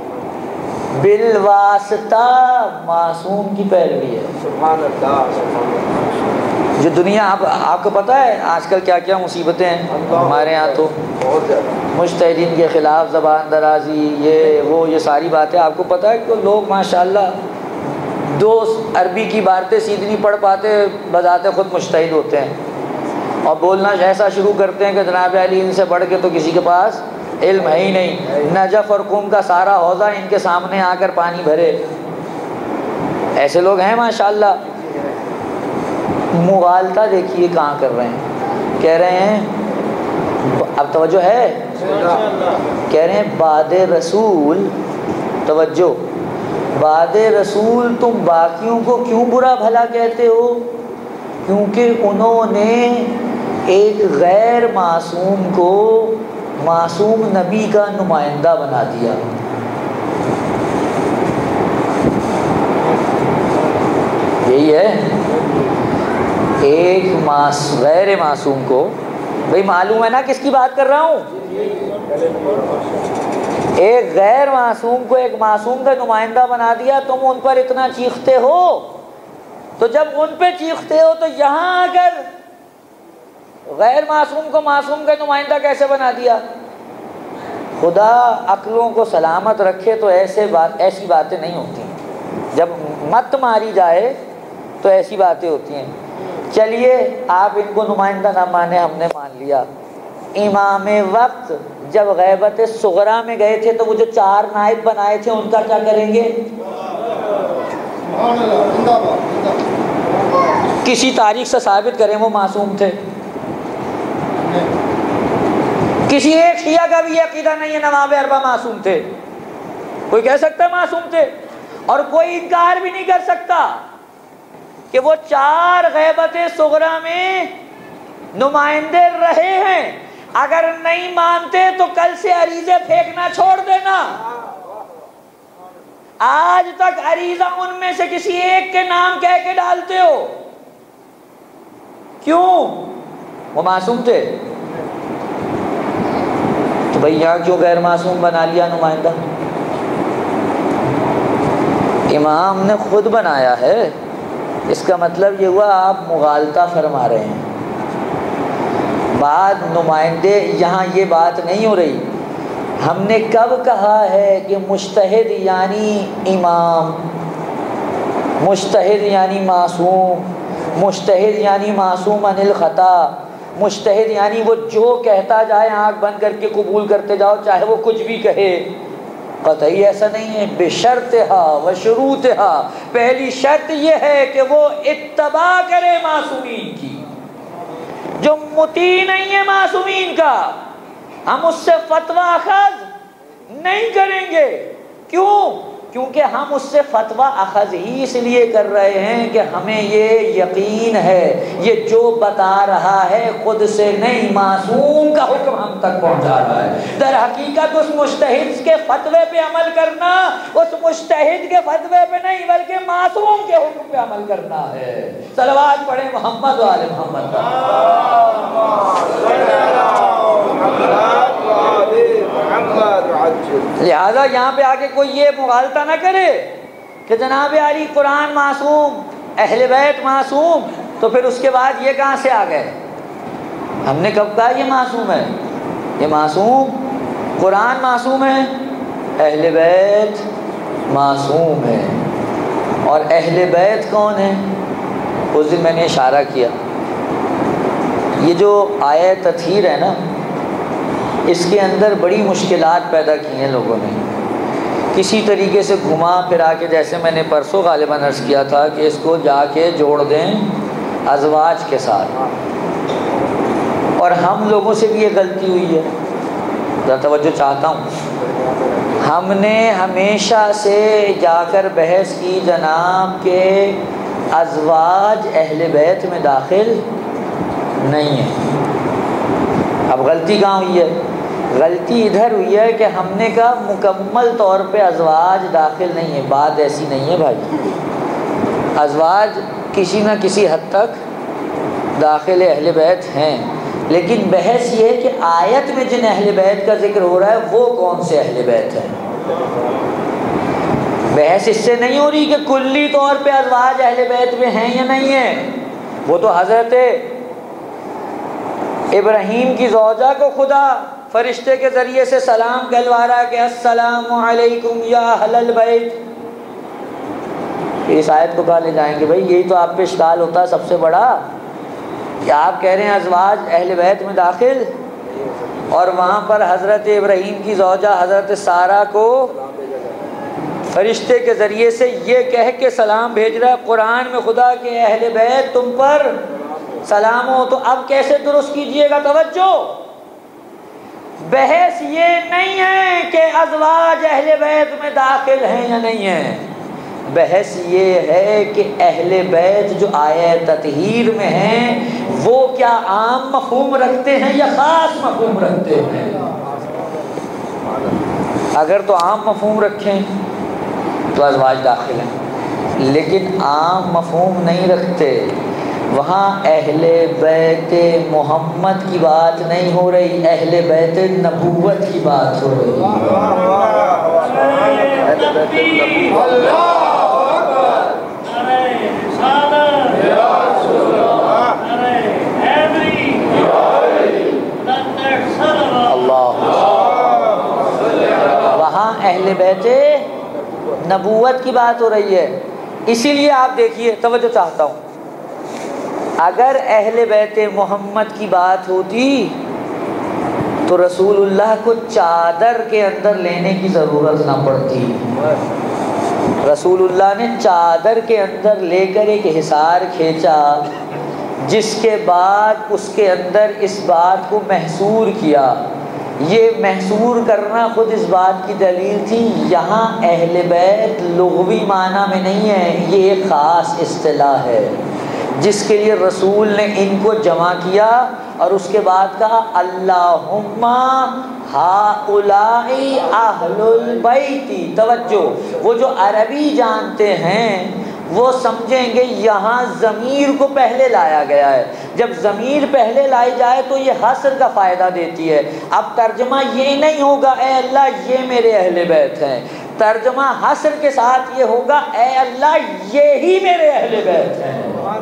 بالواسطہ معصوم کی پیروی ہے۔ سبحان اللہ۔ جو دنیا آپ کو پتہ ہے آج کل کیا کیا مصیبتیں ہیں ہمارے یہاں، تو مجتہدین کے خلاف زبان درازی، یہ ساری باتیں آپ کو پتہ ہے کہ لوگ ماشاءاللہ دو عربی کی عبارتیں سیدھی نہیں پڑھ پاتے، بذات خود مجتہد ہوتے ہیں اور بولنا ایسا شروع کرتے ہیں کہ جناب علی ان سے پڑھ کے تو کسی کے پاس علم ہے ہی نہیں، نجف اور قم کا سارا حوضہ ان کے سامنے آ کر پانی بھرے۔ ایسے لوگ ہیں ماشاءاللہ۔ مغالطہ دیکھیے کہاں کر رہے ہیں، کہہ رہے ہیں، اب توجہ ہے، کہہ رہے ہیں بعد رسول، توجہ، بعد رسول تم باقیوں کو کیوں برا بھلا کہتے ہو؟ کیونکہ انہوں نے ایک غیر معصوم کو معصوم نبی کا نمائندہ بنا دیا۔ یہی ہے، ایک غیر معصوم کو، بھئی معلوم ہے نا کس کی بات کر رہا ہوں، ایک غیر معصوم کو ایک معصوم کا نمائندہ بنا دیا۔ تم ان پر اتنا چیختے ہو، تو جب ان پہ چیختے ہو تو یہاں اگر غیر معصوم کو معصوم کا نمائندہ کیسے بنا دیا؟ خدا عقلوں کو سلامت رکھے تو ایسی باتیں نہیں ہوتی، جب مت ماری جائے تو ایسی باتیں ہوتی ہیں۔ چلیے آپ ان کو نمائندہ نہ مانے، ہم نے مان لیا۔ امام وقت جب غیبت صغرا میں گئے تھے تو وہ جو 4 نائب بنائے تھے ان کا کیا کریں گے؟ کسی تاریخ سے ثابت کریں وہ معصوم تھے؟ کسی ایک شیعہ کا بھی یہ عقیدہ نہیں ہے نواب اربع معصوم تھے؟ کوئی کہہ سکتا ہے معصوم تھے؟ اور کوئی انکار بھی نہیں کر سکتا کہ وہ 4 غیبت صغرا میں نمائندے رہے ہیں۔ اگر نہیں مانتے تو کل سے عریضے پھینکنا چھوڑ دینا۔ آج تک عریضہ ان میں سے کسی ایک کے نام کہہ کے ڈالتے ہو، کیوں؟ وہ معصوم تھے؟ تو بھئی یہاں کیوں غیر معصوم بنا لیا نمائندہ؟ امام نے خود بنایا ہے، اس کا مطلب یہ ہوا آپ مغالطہ فرما رہے ہیں۔ بعد نمائندے، یہاں یہ بات نہیں ہو رہی۔ ہم نے کب کہا ہے کہ مجتہد یعنی امام، مجتہد یعنی معصوم، مجتہد یعنی معصوم عن الخطا، مجتہد یعنی وہ جو کہتا جائے آنکھ بند کر کے قبول کرتے جاؤ چاہے وہ کچھ بھی کہے۔ قطعی ایسا نہیں ہے، بشرطہا و شروطہا، پہلی شرط یہ ہے کہ وہ اتباع کرے معصومین کی، جو مطیع نہیں ہے معصومین کا ہم اس سے فتویٰ اخذ نہیں کریں گے۔ کیوں؟ کیونکہ ہم اس سے فتویٰ اخذ ہی اس لیے کر رہے ہیں کہ ہمیں یہ یقین ہے یہ جو بتا رہا ہے خود سے نہیں، معصوم کا حکم ہم تک پہنچا رہا ہے۔ در حقیقت اس مجتہد کے فتوے پہ عمل کرنا اس مجتہد کے فتوے پہ نہیں بلکہ معصوم کے حکم پہ عمل کرنا ہے۔ صلوات پڑھیں محمد و آل محمد۔ لہذا یہاں پہ آگے کوئی یہ مغالطہ نہ کرے کہ جناب علی قرآن معصوم، اہل بیت معصوم، تو پھر اس کے بعد یہ کہاں سے آ گئے؟ ہم نے کب کہا یہ معصوم ہے؟ یہ معصوم، قرآن معصوم ہے، اہل بیت معصوم ہے۔ اور اہل بیت کون ہے؟ اس دن میں نے اشارہ کیا، یہ جو آیت تطہیر ہے نا، اس کے اندر بڑی مشکلات پیدا کی ہیں لوگوں نے، کسی طریقے سے گھما پھرا کے، جیسے میں نے پرسوں غالباً عرض کیا تھا کہ اس کو جا کے جوڑ دیں ازواج کے ساتھ، اور ہم لوگوں سے بھی یہ غلطی ہوئی ہے، ذرا توجہ چاہتا ہوں۔ ہم نے ہمیشہ سے جا کر بحث کی جناب کہ ازواج اہل بیت میں داخل نہیں ہیں۔ اب غلطی کہاں ہوئی ہے؟ غلطی ادھر ہوئی ہے کہ ہم نے کہا مکمل طور پہ ازواج داخل نہیں ہے۔ بات ایسی نہیں ہے بھائی، ازواج کسی نہ کسی حد تک داخل اہل بیت ہیں، لیکن بحث یہ ہے کہ آیت میں جن اہل بیت کا ذکر ہو رہا ہے وہ کون سے اہل بیت ہیں۔ بحث اس سے نہیں ہو رہی کہ کلی طور پہ ازواج اہل بیت میں ہیں یا نہیں ہیں، وہ تو حضرت ابراہیم کی زوجہ کو خدا فرشتے کے ذریعے سے سلام کہلوا رہا ہے کہ السلام علیکم یا اہل البیت۔ اس آیت کو کہاں لے جائیں گے بھائی؟ یہی تو آپ پہ اشکال ہوتا ہے سب سے بڑا، کہ آپ کہہ رہے ہیں ازواج اہل بیت میں داخل، اور وہاں پر حضرت ابراہیم کی زوجہ حضرت سارہ کو فرشتے کے ذریعے سے یہ کہہ کے سلام بھیج رہا ہے قرآن میں خدا کہ اہل بیت تم پر سلام ہو۔ تو اب کیسے درست کیجئے گا؟ توجہ، بحث یہ نہیں ہے کہ ازواج اہل بیت میں داخل ہیں یا نہیں ہیں، بحث یہ ہے کہ اہل بیت جو آیت تطہیر میں ہیں وہ کیا عام مفہوم رکھتے ہیں یا خاص مفہوم رکھتے ہیں۔ اگر تو عام مفہوم رکھیں تو ازواج داخل ہیں، لیکن عام مفہوم نہیں رکھتے، وہاں اہل بیت محمد کی بات نہیں ہو رہی، اہل بیت نبوت کی بات ہو رہی اللہ۔ وہاں اہل بیت نبوت کی بات ہو رہی ہے۔ اسی لیے آپ دیکھیے، توجہ چاہتا ہوں، اگر اہل بیت محمد کی بات ہوتی تو رسول اللہ کو چادر کے اندر لینے کی ضرورت نہ پڑتی۔ رسول اللہ نے چادر کے اندر لے کر ایک حصار کھینچا، جس کے بعد اس کے اندر اس بات کو محصور کیا۔ یہ محصور کرنا خود اس بات کی دلیل تھی، یہاں اہل بیت لغوی معنی میں نہیں ہے، یہ ایک خاص اصطلاح ہے جس کے لیے رسول نے ان کو جمع کیا، اور اس کے بعد کہا اللہم ہؤلاء اہل البیت۔ توجہ، وہ جو عربی جانتے ہیں وہ سمجھیں گے یہاں ضمیر کو پہلے لایا گیا ہے، جب ضمیر پہلے لائی جائے تو یہ حصر کا فائدہ دیتی ہے۔ اب ترجمہ یہ نہیں ہوگا اے اللہ یہ میرے اہل بیت ہیں، ترجمہ حصر کے ساتھ یہ ہوگا اے اللہ یہی میرے اہل بیت ہیں،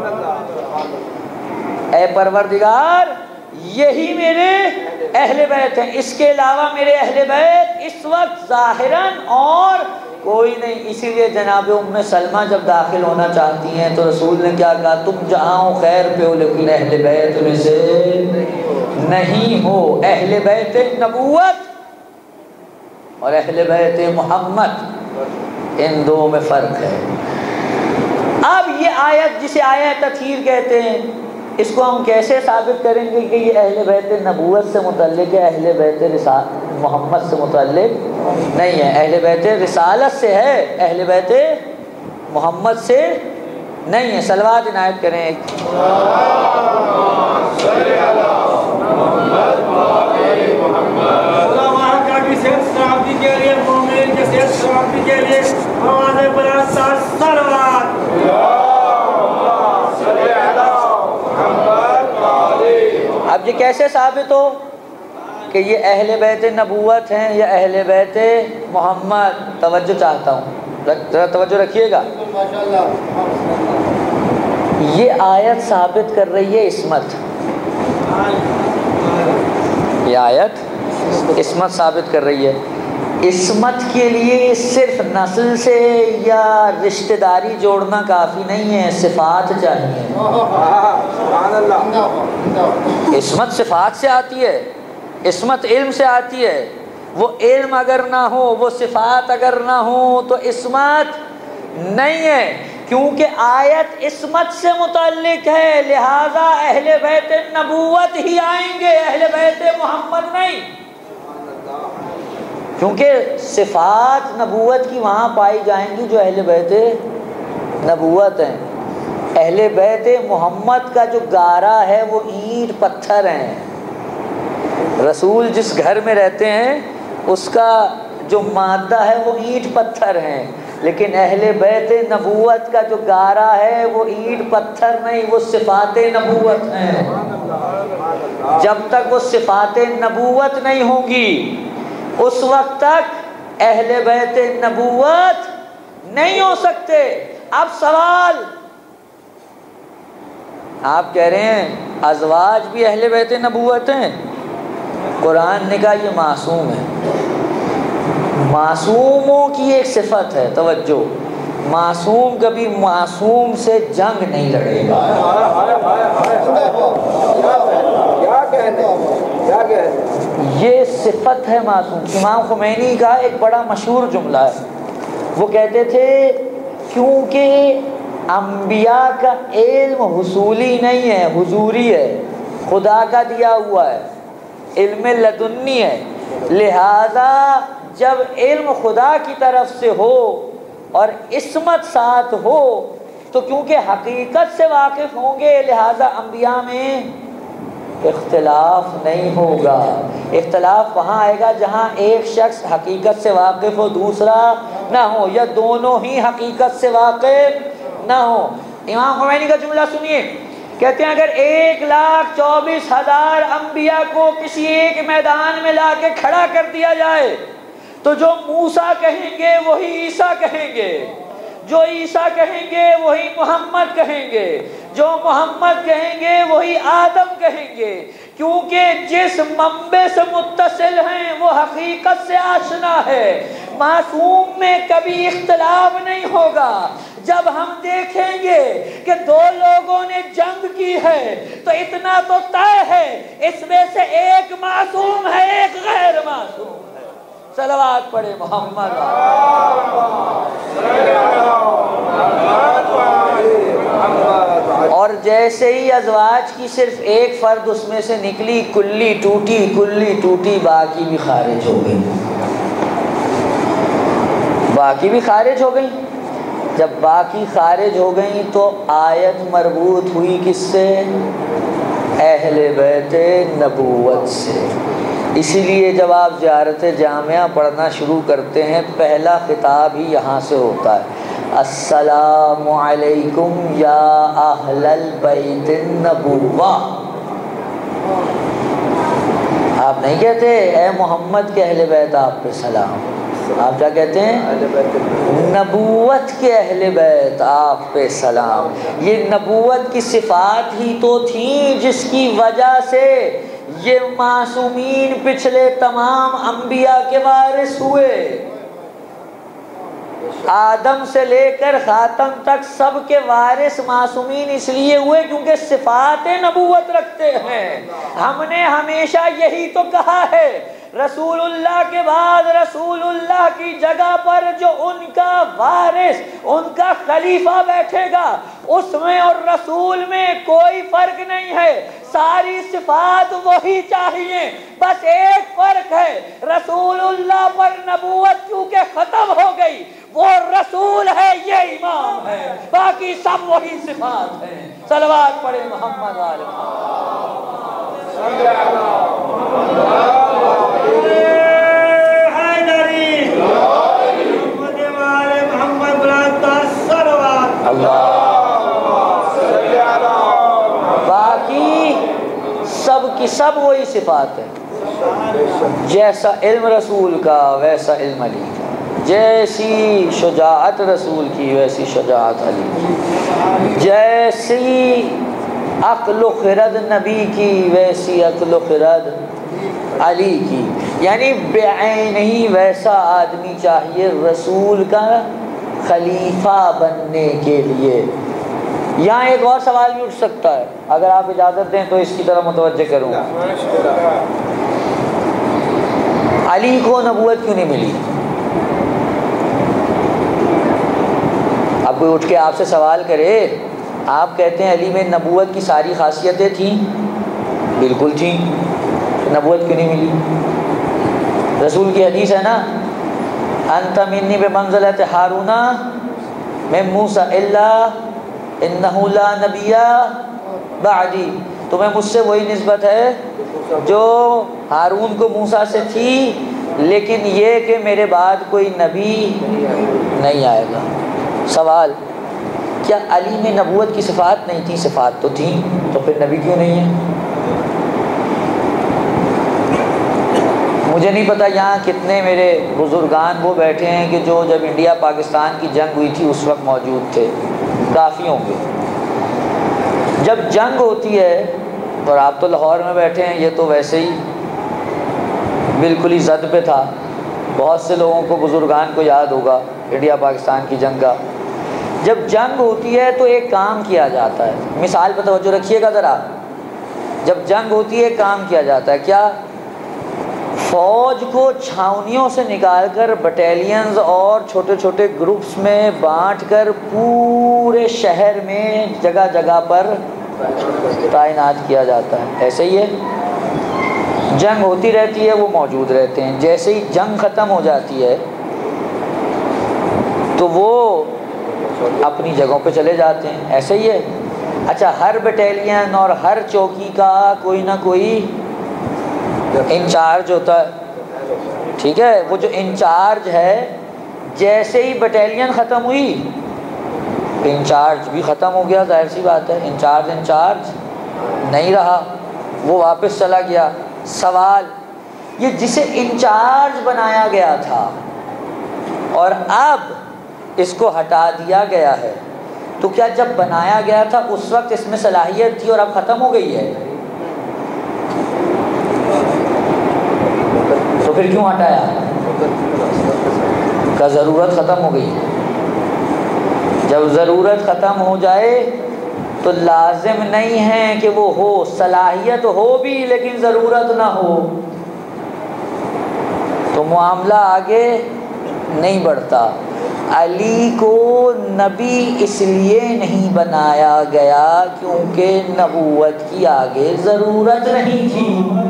اے پروردگار یہی میرے اہل بیت ہیں، اس کے علاوہ میرے اہل بیت اس وقت ظاہراً اور کوئی نہیں۔ اسی لیے جناب ام سلمہ جب داخل ہونا چاہتی ہیں تو رسول نے کیا کہا؟ تم جہاں ہو خیر پہ ہو لیکن اہل بیت میں سے نہیں ہو، اہل بیت نبوت اور اہل بیت محمد، ان دو میں فرق ہے۔ اب یہ آیت جسے آیت تطہیر کہتے ہیں، اس کو ہم کیسے ثابت کریں گے کہ یہ اہل بیت نبوت سے متعلق ہے، اہل بیت محمد سے متعلق نہیں ہے؟ اہل بیت رسالت سے ہے، اہل بیت محمد سے نہیں ہے۔ صلوات عنایت کریں۔ اب یہ کیسے ثابت ہو کہ یہ اہل بیت نبوت ہیں یا اہل بیت محمد؟ توجہ چاہتا ہوں، ذرا توجہ رکھیے گا۔ یہ آیت ثابت کر رہی ہے عصمت، یہ آیت عصمت ثابت کر رہی ہے۔ عصمت کے لیے صرف نسل سے یا رشتہ داری جوڑنا کافی نہیں ہے، صفات چاہیے۔ عصمت صفات سے آتی ہے، عصمت علم سے آتی ہے۔ وہ علم اگر نہ ہو، وہ صفات اگر نہ ہو تو عصمت نہیں ہے، کیونکہ آیت عصمت سے متعلق ہے، لہذا اہل بیت نبوت ہی آئیں گے، اہل بیت محمد نہیں، کیونکہ صفات نبوت کی وہاں پائی جائیں گی جو اہل بیت نبوت ہیں۔ اہل بیت محمد کا جو گارا ہے وہ اینٹ پتھر ہیں۔ رسول جس گھر میں رہتے ہیں اس کا جو مادہ ہے وہ اینٹ پتھر ہیں، لیکن اہل بیت نبوت کا جو گارا ہے وہ اینٹ پتھر نہیں، وہ صفات نبوت ہیں۔ جب تک وہ صفات نبوت نہیں ہوں گی اس وقت تک اہل بیت نبوت نہیں ہو سکتے۔ اب سوال، آپ کہہ رہے ہیں ازواج بھی اہل بیت نبوت ہیں، قرآن نے کہا یہ معصوم ہے۔ معصوموں کی ایک صفت ہے، توجہ، معصوم کبھی معصوم سے جنگ نہیں لڑے گا۔ یہ صفت ہے معصوم۔ امام خمینی کا ایک بڑا مشہور جملہ ہے، وہ کہتے تھے کیونکہ انبیاء کا علم حصولی نہیں ہے، حضوری ہے، خدا کا دیا ہوا ہے، علم لدنی ہے، لہذا جب علم خدا کی طرف سے ہو اور عصمت ساتھ ہو تو کیونکہ حقیقت سے واقف ہوں گے لہذا انبیاء میں اختلاف نہیں ہوگا۔ اختلاف وہاں آئے گا جہاں ایک شخص حقیقت سے واقف ہو دوسرا نہ ہو، یا دونوں ہی حقیقت سے واقف نہ ہو۔ امام خمینی کا جملہ سنیے، کہتے ہیں اگر 1,24,000 انبیاء کو کسی ایک میدان میں لا کے کھڑا کر دیا جائے تو جو موسیٰ کہیں گے وہی عیسیٰ کہیں گے، جو عیسیٰ کہیں گے وہی محمد کہیں گے، جو محمد کہیں گے وہی آدم کہیں گے، کیونکہ جس منبع سے متصل ہیں وہ حقیقت سے آشنا ہے۔ معصوم میں کبھی اختلاف نہیں ہوگا۔ جب ہم دیکھیں گے کہ دو لوگوں نے جنگ کی ہے تو اتنا تو طے ہے اس میں سے ایک معصوم ہے ایک غیر معصوم ہے۔ صلوات پڑھے محمد۔ اور جیسے ہی ازواج کی صرف ایک فرد اس میں سے نکلی، کلی ٹوٹی، باقی بھی خارج ہو گئی، باقی بھی خارج ہو گئی۔ جب باقی خارج ہو گئیں تو آیت مربوط ہوئی کس سے؟ اہل بیت نبوت سے۔ اسی لیے جب آپ زیارت جامعہ پڑھنا شروع کرتے ہیں پہلا خطاب ہی یہاں سے ہوتا ہے، السلام علیکم یا اہل البیت النبوہ۔ آپ نہیں کہتے اے محمد کے اہل بیت آپ پہ سلام، آپ کیا کہتے ہیں؟ نبوت کے اہل بیت آپ پہ سلام۔ یہ نبوت کی صفات ہی تو تھیں جس کی وجہ سے یہ معصومین پچھلے تمام انبیاء کے وارث ہوئے۔ آدم سے لے کر خاتم تک سب کے وارث معصومین اس لیے ہوئے کیونکہ صفات نبوت رکھتے ہیں۔ ہم نے ہمیشہ یہی تو کہا ہے رسول اللہ کے بعد رسول اللہ کی جگہ پر جو ان کا وارث، ان کا خلیفہ بیٹھے گا، اس میں اور رسول میں کوئی فرق نہیں ہے، ساری صفات وہی چاہیے، بس ایک فرق ہے، رسول اللہ پر نبوت کیونکہ ختم ہو گئی، وہ رسول ہے، یہ امام ہے، باقی سب وہی صفات ہیں۔ صلوات پڑھے محمد والے باقی سب کی سب وہی صفات ہے، جیسا علم رسول کا ویسا علم علی کا، جیسی شجاعت رسول کی ویسی شجاعت علی کی، جیسی عقل و خرد نبی کی ویسی عقل و خرد علی کی، یعنی بعین ہی ویسا آدمی چاہیے رسول کا خلیفہ بننے کے لیے۔ یہاں ایک اور سوال بھی اٹھ سکتا ہے، اگر آپ اجازت دیں تو اس کی طرف متوجہ کروں۔ علی کو نبوت کیوں نہیں ملی؟ اب کوئی اٹھ کے آپ سے سوال کرے، آپ کہتے ہیں علی میں نبوت کی ساری خاصیتیں تھیں، بالکل تھیں، نبوت کیوں نہیں ملی؟ رسول کی حدیث ہے نا، انت منی بمنزلۃ ہارون من موسیٰ الا انہ لا نبی بعدی، تمہیں مجھ سے وہی نسبت ہے جو ہارون کو موسیٰ سے تھی، لیکن یہ کہ میرے بعد کوئی نبی نہیں آئے گا۔ سوال، کیا علی میں نبوت کی صفات نہیں تھی؟ صفات تو تھیں، تو پھر نبی کیوں نہیں ہے؟ مجھے نہیں پتا یہاں کتنے میرے بزرگان وہ بیٹھے ہیں کہ جو جب انڈیا پاکستان کی جنگ ہوئی تھی اس وقت موجود تھے، کافی ہوں گے۔ جب جنگ ہوتی ہے، اور آپ تو لاہور میں بیٹھے ہیں، یہ تو ویسے ہی بالکل ہی زد پہ تھا، بہت سے لوگوں کو بزرگان کو یاد ہوگا انڈیا پاکستان کی جنگ کا۔ جب جنگ ہوتی ہے تو ایک کام کیا جاتا ہے، مثال پہ توجہ رکھیے گا ذرا، جب جنگ ہوتی ہے کام کیا جاتا ہے کیا؟ فوج کو چھاونیوں سے نکال کر بٹالینز اور چھوٹے چھوٹے گروپس میں بانٹ کر پورے شہر میں جگہ جگہ پر تعینات کیا جاتا ہے۔ ایسے ہی ہے، جنگ ہوتی رہتی ہے، وہ موجود رہتے ہیں، جیسے ہی جنگ ختم ہو جاتی ہے تو وہ اپنی جگہوں پہ چلے جاتے ہیں۔ ایسے ہی ہے۔ اچھا، ہر بٹالین اور ہر چوکی کا کوئی نہ کوئی انچارج ہوتا ہے، ٹھیک ہے؟ وہ جو انچارج ہے، جیسے ہی بٹالین ختم ہوئی انچارج بھی ختم ہو گیا، ظاہر سی بات ہے، انچارج نہیں رہا، وہ واپس چلا گیا۔ سوال، یہ جسے انچارج بنایا گیا تھا اور اب اس کو ہٹا دیا گیا ہے، تو کیا جب بنایا گیا تھا اس وقت اس میں صلاحیت تھی اور اب ختم ہو گئی ہے؟ تو پھر کیوں ہٹایا؟ کا ضرورت ختم ہو گئی۔ جب ضرورت ختم ہو جائے تو لازم نہیں ہے کہ وہ ہو، صلاحیت ہو بھی لیکن ضرورت نہ ہو، تو معاملہ آگے نہیں بڑھتا۔ علی کو نبی اس لیے نہیں بنایا گیا کیونکہ نبوت کی آگے ضرورت نہیں تھی۔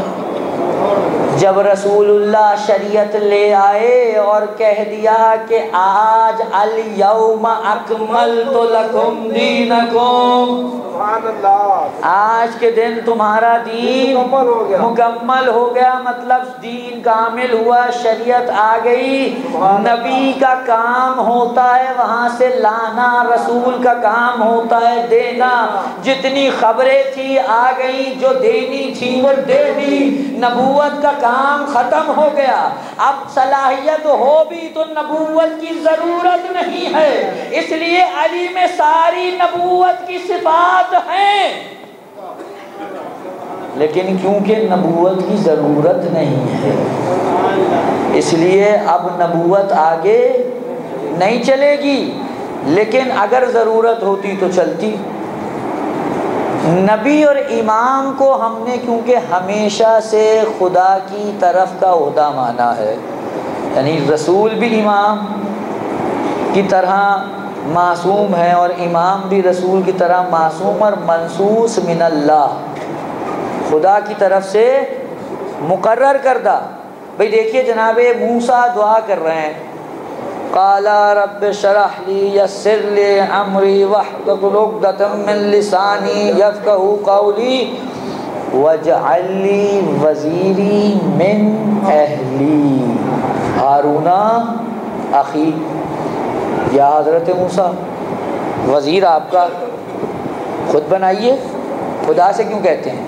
جب رسول اللہ شریعت لے آئے اور کہہ دیا کہ آج الیوم اکملت لکم دینکم، آج کے دن تمہارا دین مکمل ہو گیا، مطلب دین کامل ہوا، شریعت آ گئی۔ نبی کا کام ہوتا ہے وہاں سے لانا، رسول کا کام ہوتا ہے دینا۔ جتنی خبریں تھی آ گئی، جو دینی تھی وہ دے دی، نبوت کا کام ختم ہو گیا۔ اب صلاحیت ہو بھی تو نبوت کی ضرورت نہیں ہے، اس لیے علی میں ساری نبوت کی صفات ہیں، لیکن کیونکہ نبوت کی ضرورت نہیں ہے اس لیے اب نبوت آگے نہیں چلے گی، لیکن اگر ضرورت ہوتی تو چلتی۔ نبی اور امام کو ہم نے کیونکہ ہمیشہ سے خدا کی طرف کا عہدہ مانا ہے، یعنی رسول بھی امام کی طرح معصوم ہے اور امام بھی رسول کی طرح معصوم اور منصوص من اللہ، خدا کی طرف سے مقرر کردہ۔ بھئی دیکھیے جناب موسیٰ دعا کر رہے ہیں، قال رب اشرح لی یسر لی امری واحلل عقدۃ من لسانی یفقہوا قولی واجعل لی وزیری من اہلی ہارون اخی۔ یا حضرت موسیٰ وزیر آپ کا خود بنائیے، خدا سے کیوں کہتے ہیں؟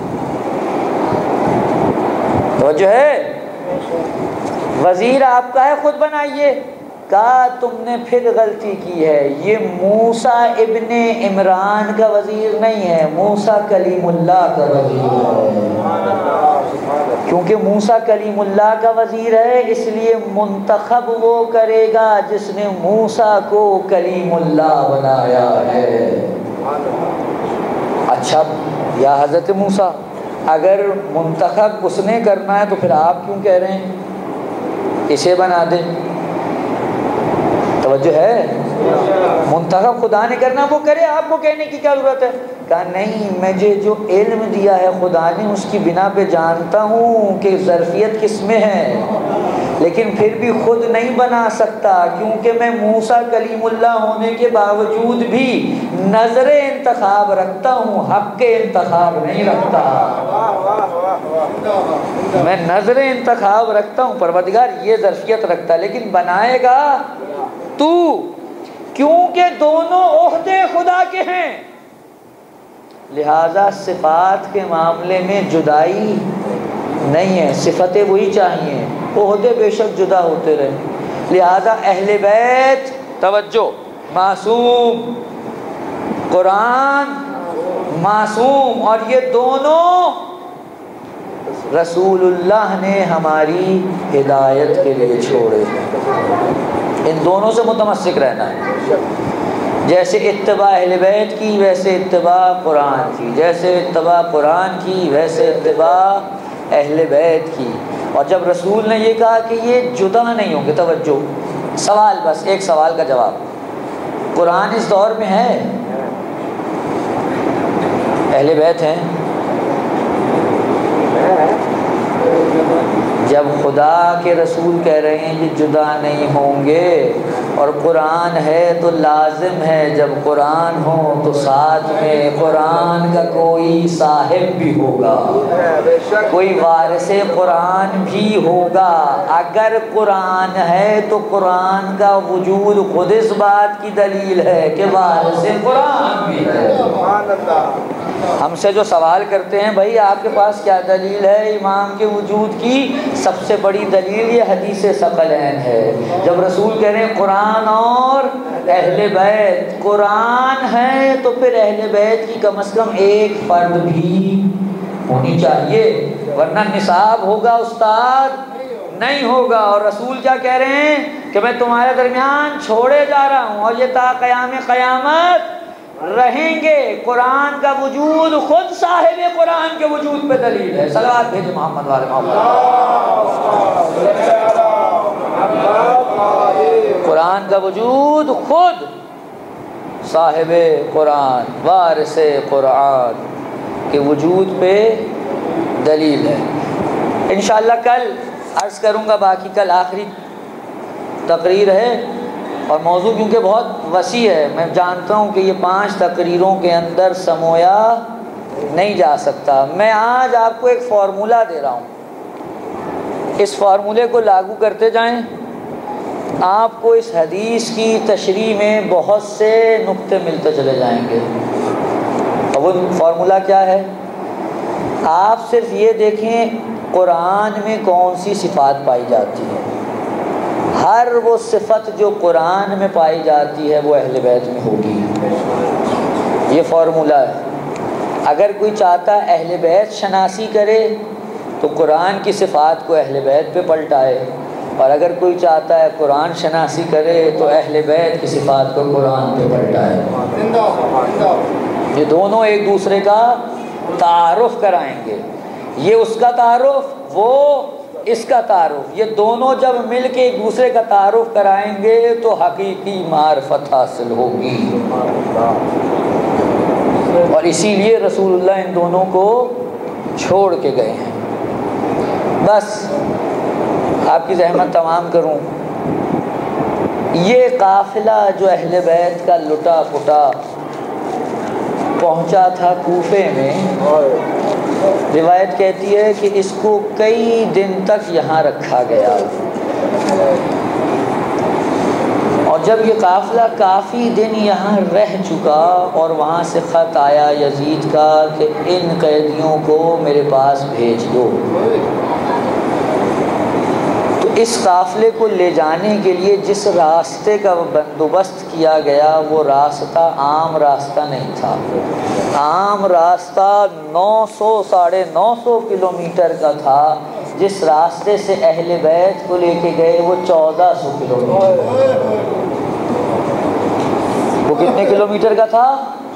توجہ ہے، وزیر آپ کا ہے خود بنائیے۔ کہا تم نے پھر غلطی کی ہے، یہ موسیٰ ابن عمران کا وزیر نہیں ہے، موسیٰ کلیم اللہ کا وزیر ہے۔ کیونکہ موسیٰ کلیم اللہ کا وزیر ہے اس لیے منتخب وہ کرے گا جس نے موسیٰ کو کلیم اللہ بنایا ہے۔ اچھا یا حضرت موسیٰ اگر منتخب اس نے کرنا ہے تو پھر آپ کیوں کہہ رہے ہیں اسے بنا دیں؟ توجہ ہے، منتخب خدا نے کرنا وہ کرے، آپ کو کہنے کی کیا ضرورت ہے؟ کہا نہیں، مجھے جو علم دیا ہے خدا نے اس کی بنا پہ جانتا ہوں کہ ظرفیت کس میں ہے، لیکن پھر بھی خود نہیں بنا سکتا کیونکہ میں موسیٰ کلیم اللہ ہونے کے باوجود بھی نظر انتخاب رکھتا ہوں، حق کے انتخاب نہیں رکھتا۔ میں نظر انتخاب رکھتا ہوں، پروردگار یہ ظرفیت رکھتا، لیکن بنائے گا تو، کیونکہ دونوں عہدے خدا کے ہیں، لہذا صفات کے معاملے میں جدائی نہیں ہے، صفتیں وہی چاہیے، عہدے بے شک جدا ہوتے رہے۔ لہذا اہل بیت توجہ معصوم، قرآن معصوم، اور یہ دونوں رسول اللہ نے ہماری ہدایت کے لیے چھوڑے، ان دونوں سے متمسک رہنا ہے۔ جیسے اتباع اہل بیت کی ویسے اتباع قرآن کی، جیسے اتباع قرآن کی ویسے اتباع اہل بیت کی۔ اور جب رسول نے یہ کہا کہ یہ جدا نہیں ہوں گے، توجہ سوال، بس ایک سوال کا جواب، قرآن اس دور میں ہے، اہل بیت ہیں؟ جب خدا کے رسول کہہ رہے ہیں یہ جدا نہیں ہوں گے اور قرآن ہے تو لازم ہے جب قرآن ہو تو ساتھ میں قرآن کا کوئی صاحب بھی ہوگا، کوئی وارث قرآن بھی ہوگا۔ اگر قرآن ہے تو قرآن کا وجود خود اس بات کی دلیل ہے کہ وارث قرآن بھی ہے۔ ہم سے جو سوال کرتے ہیں بھائی آپ کے پاس کیا دلیل ہے امام کے وجود کی، سب سے بڑی دلیل یہ حدیث ثقلین ہے۔ جب رسول کہہ رہے ہیں قرآن اور اہل بیت، قرآن ہے تو پھر اہل بیت کی کم از کم ایک فرد بھی ہونی چاہیے، ورنہ نصاب ہوگا استاد نہیں ہوگا۔ اور رسول کیا کہہ رہے ہیں کہ میں تمہارے درمیان چھوڑے جا رہا ہوں اور یہ تا قیام قیامت رہیں گے۔ قرآن کا وجود خود صاحب قرآن کے وجود پہ دلیل ہے۔ صلوات بھیجے محمد والے محمد۔ قرآن کا وجود خود صاحب قرآن وارث قرآن کے وجود پہ دلیل ہے۔ انشاءاللہ کل عرض کروں گا، باقی کل آخری تقریر ہے اور موضوع کیونکہ بہت وسیع ہے، میں جانتا ہوں کہ یہ 5 تقریروں کے اندر سمویا نہیں جا سکتا۔ میں آج آپ کو ایک فارمولہ دے رہا ہوں، اس فارمولے کو لاگو کرتے جائیں، آپ کو اس حدیث کی تشریح میں بہت سے نقطے ملتے چلے جائیں گے۔ اور وہ فارمولہ کیا ہے؟ آپ صرف یہ دیکھیں قرآن میں کون سی صفات پائی جاتی ہے، ہر وہ صفت جو قرآن میں پائی جاتی ہے وہ اہل بیت میں ہوگی۔ یہ فارمولہ ہے۔ اگر کوئی چاہتا ہے اہل بیت شناسی کرے تو قرآن کی صفات کو اہل بیت پہ پلٹائے، اور اگر کوئی چاہتا ہے قرآن شناسی کرے تو اہل بیت کی صفات کو قرآن پہ پلٹائے۔ یہ دونوں ایک دوسرے کا تعارف کرائیں گے، یہ اس کا تعارف، وہ اس کا تعارف، یہ دونوں جب مل کے ایک دوسرے کا تعارف کرائیں گے تو حقیقی معرفت حاصل ہوگی۔ اور اسی لیے رسول اللہ ان دونوں کو چھوڑ کے گئے ہیں۔ بس آپ کی زحمت تمام کروں، یہ قافلہ جو اہل بیت کا لٹا پٹا پہنچا تھا کوفے میں، روایت کہتی ہے کہ اس کو کئی دن تک یہاں رکھا گیا، اور جب یہ قافلہ کافی دن یہاں رہ چکا اور وہاں سے خط آیا یزید کا کہ ان قیدیوں کو میرے پاس بھیج دو، تو اس قافلے کو لے جانے کے لیے جس راستے کا بندوبست کیا گیا وہ راستہ عام راستہ نہیں تھا۔ عام راستہ 900-950 کلومیٹر کا تھا، جس راستے سے اہل بیت کو لے کے گئے وہ 1400 کلومیٹر۔ وہ کتنے کلومیٹر کا تھا؟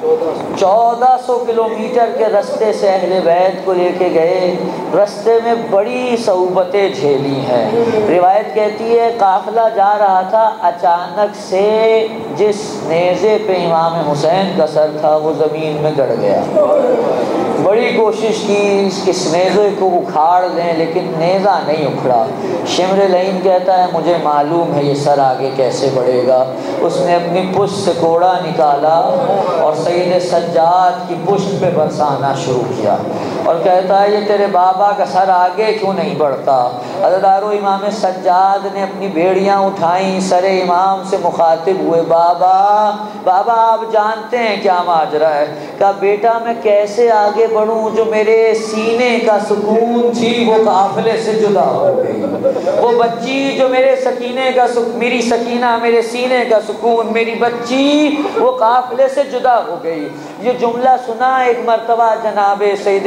1400 کلومیٹر کے راستے سے اہل بیت کو لے کے گئے۔ راستے میں بڑی صعوبتیں جھیلی ہیں۔ روایت کہتی ہے قافلہ جا رہا تھا، اچانک سے جس نیزے پہ امام حسین کا سر تھا وہ زمین میں گڑ گیا۔ بڑی کوشش کی اس نیزے کو اکھاڑ لیں لیکن نیزہ نہیں اکھڑا۔ شمر لعین کہتا ہے مجھے معلوم ہے یہ سر آگے کیسے بڑھے گا۔ اس نے اپنی پشت سے کوڑا نکالا اور سید سجاد کی پشت پہ برسانا شروع کیا اور کہتا ہے یہ تیرے بابا کا سر آگے کیوں نہیں بڑھتا؟ عزادارو امام سجاد نے اپنی بیڑیاں اٹھائیں، سر امام سے مخاطب ہوئے، بابا بابا آپ جانتے ہیں کیا ماجرا ہے؟ کہا بیٹا میں کیسے آگے بڑھوں، جو میرے سینے کا سکون تھی وہ قافلے سے جدا ہو گئی، وہ بچی جو میرے سکینے کا میری سکینہ، میرے سینے کا سکون، میری بچی وہ قافلے سے جدا ہو گئی۔ یہ جملہ سنا ایک مرتبہ جناب سید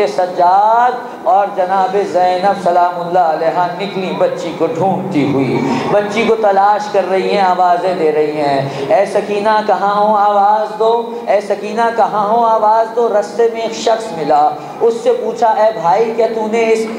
سجاد اور جناب زینب سلام اللہ علیہ نکلی بچی کو ڈھونڈتی ہوئی، بچی کو تلاش کر رہی ہیں، آوازیں دے رہی ہیں، اے سکینہ کہاں ہو آواز دو، اے سکینہ کہاں ہو آواز دو۔ رستے میں ایک شخص ملا، اس سے پوچھا اے بھائی کیا تو نے اس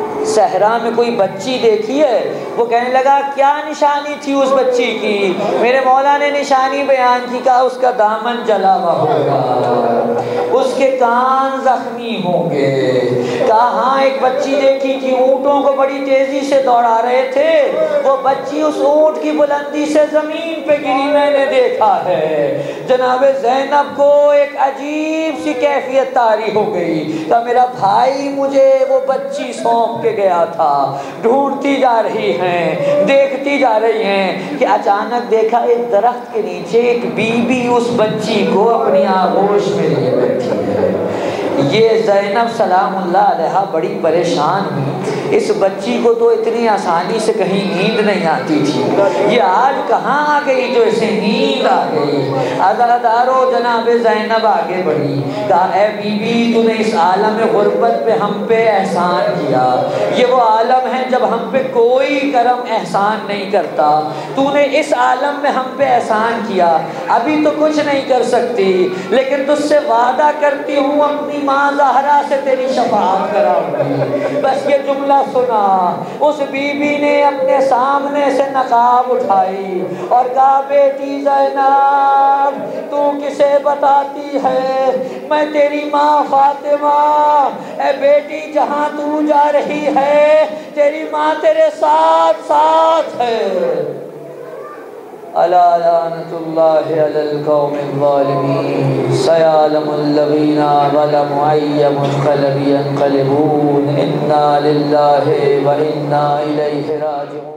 صحرا میں کوئی بچی دیکھی ہے؟ وہ کہنے لگا کیا نشانی تھی اس بچی کی؟ میرے مولا نے نشانی بیان کی، کہا اس کا دامن جلا ہوا ہوگا، اس کے کان زخمی ہوں گے۔ کہا ہاں ایک بچی دیکھی تھی، اونٹوں کو بڑی تیزی سے دوڑا رہے تھے، وہ بچی اس اونٹ کی بلندی سے زمین پہ گری، میں نے دیکھا ہے۔ جناب زینب کو ایک عجیب سی کیفیت طاری ہو گئی، کہا میرا بھائی مجھے وہ بچی سونپ کے گیا تھا، ڈھونڈتی جا رہی ہیں، دیکھتی جا رہی ہیں کہ اچانک دیکھا ایک درخت کے نیچے ایک بی بی اس بچی کو اپنی آغوش میں لیے بیٹھی ہے۔ یہ زینب سلام اللہ علیہ بڑی پریشان ہوئی، اس بچی کو تو اتنی آسانی سے کہیں نیند نہیں آتی تھی، یہ آج کہاں آ گئی جو اسے نیند آ گئی؟ عزادارو جناب زینب آگے بڑھی، کہا اے بی بی تو نے اس عالم غربت پہ ہم پہ احسان کیا، یہ وہ عالم ہے جب ہم پہ کوئی کرم احسان نہیں کرتا، تو نے اس عالم میں ہم پہ احسان کیا، ابھی تو کچھ نہیں کر سکتی لیکن تجھ سے وعدہ کرتی ہوں اپنی ماں زہرا سے تیری شفاعت کراؤں گی۔ بس یہ جملہ سنا، اس بی بی نے اپنے سامنے سے نقاب اٹھائی اور کہا بیٹی زینب تو کسے بتاتی ہے؟ میں تیری ماں فاطمہ، اے بیٹی جہاں تو جا رہی ہے تیری ماں تیرے ساتھ ساتھ ہے۔ الا لعنۃ اللہ علی القوم الظالمین سیعلم الذین ظلموا ای منقلب ینقلبون انا للہ و انا الیہ راجعون۔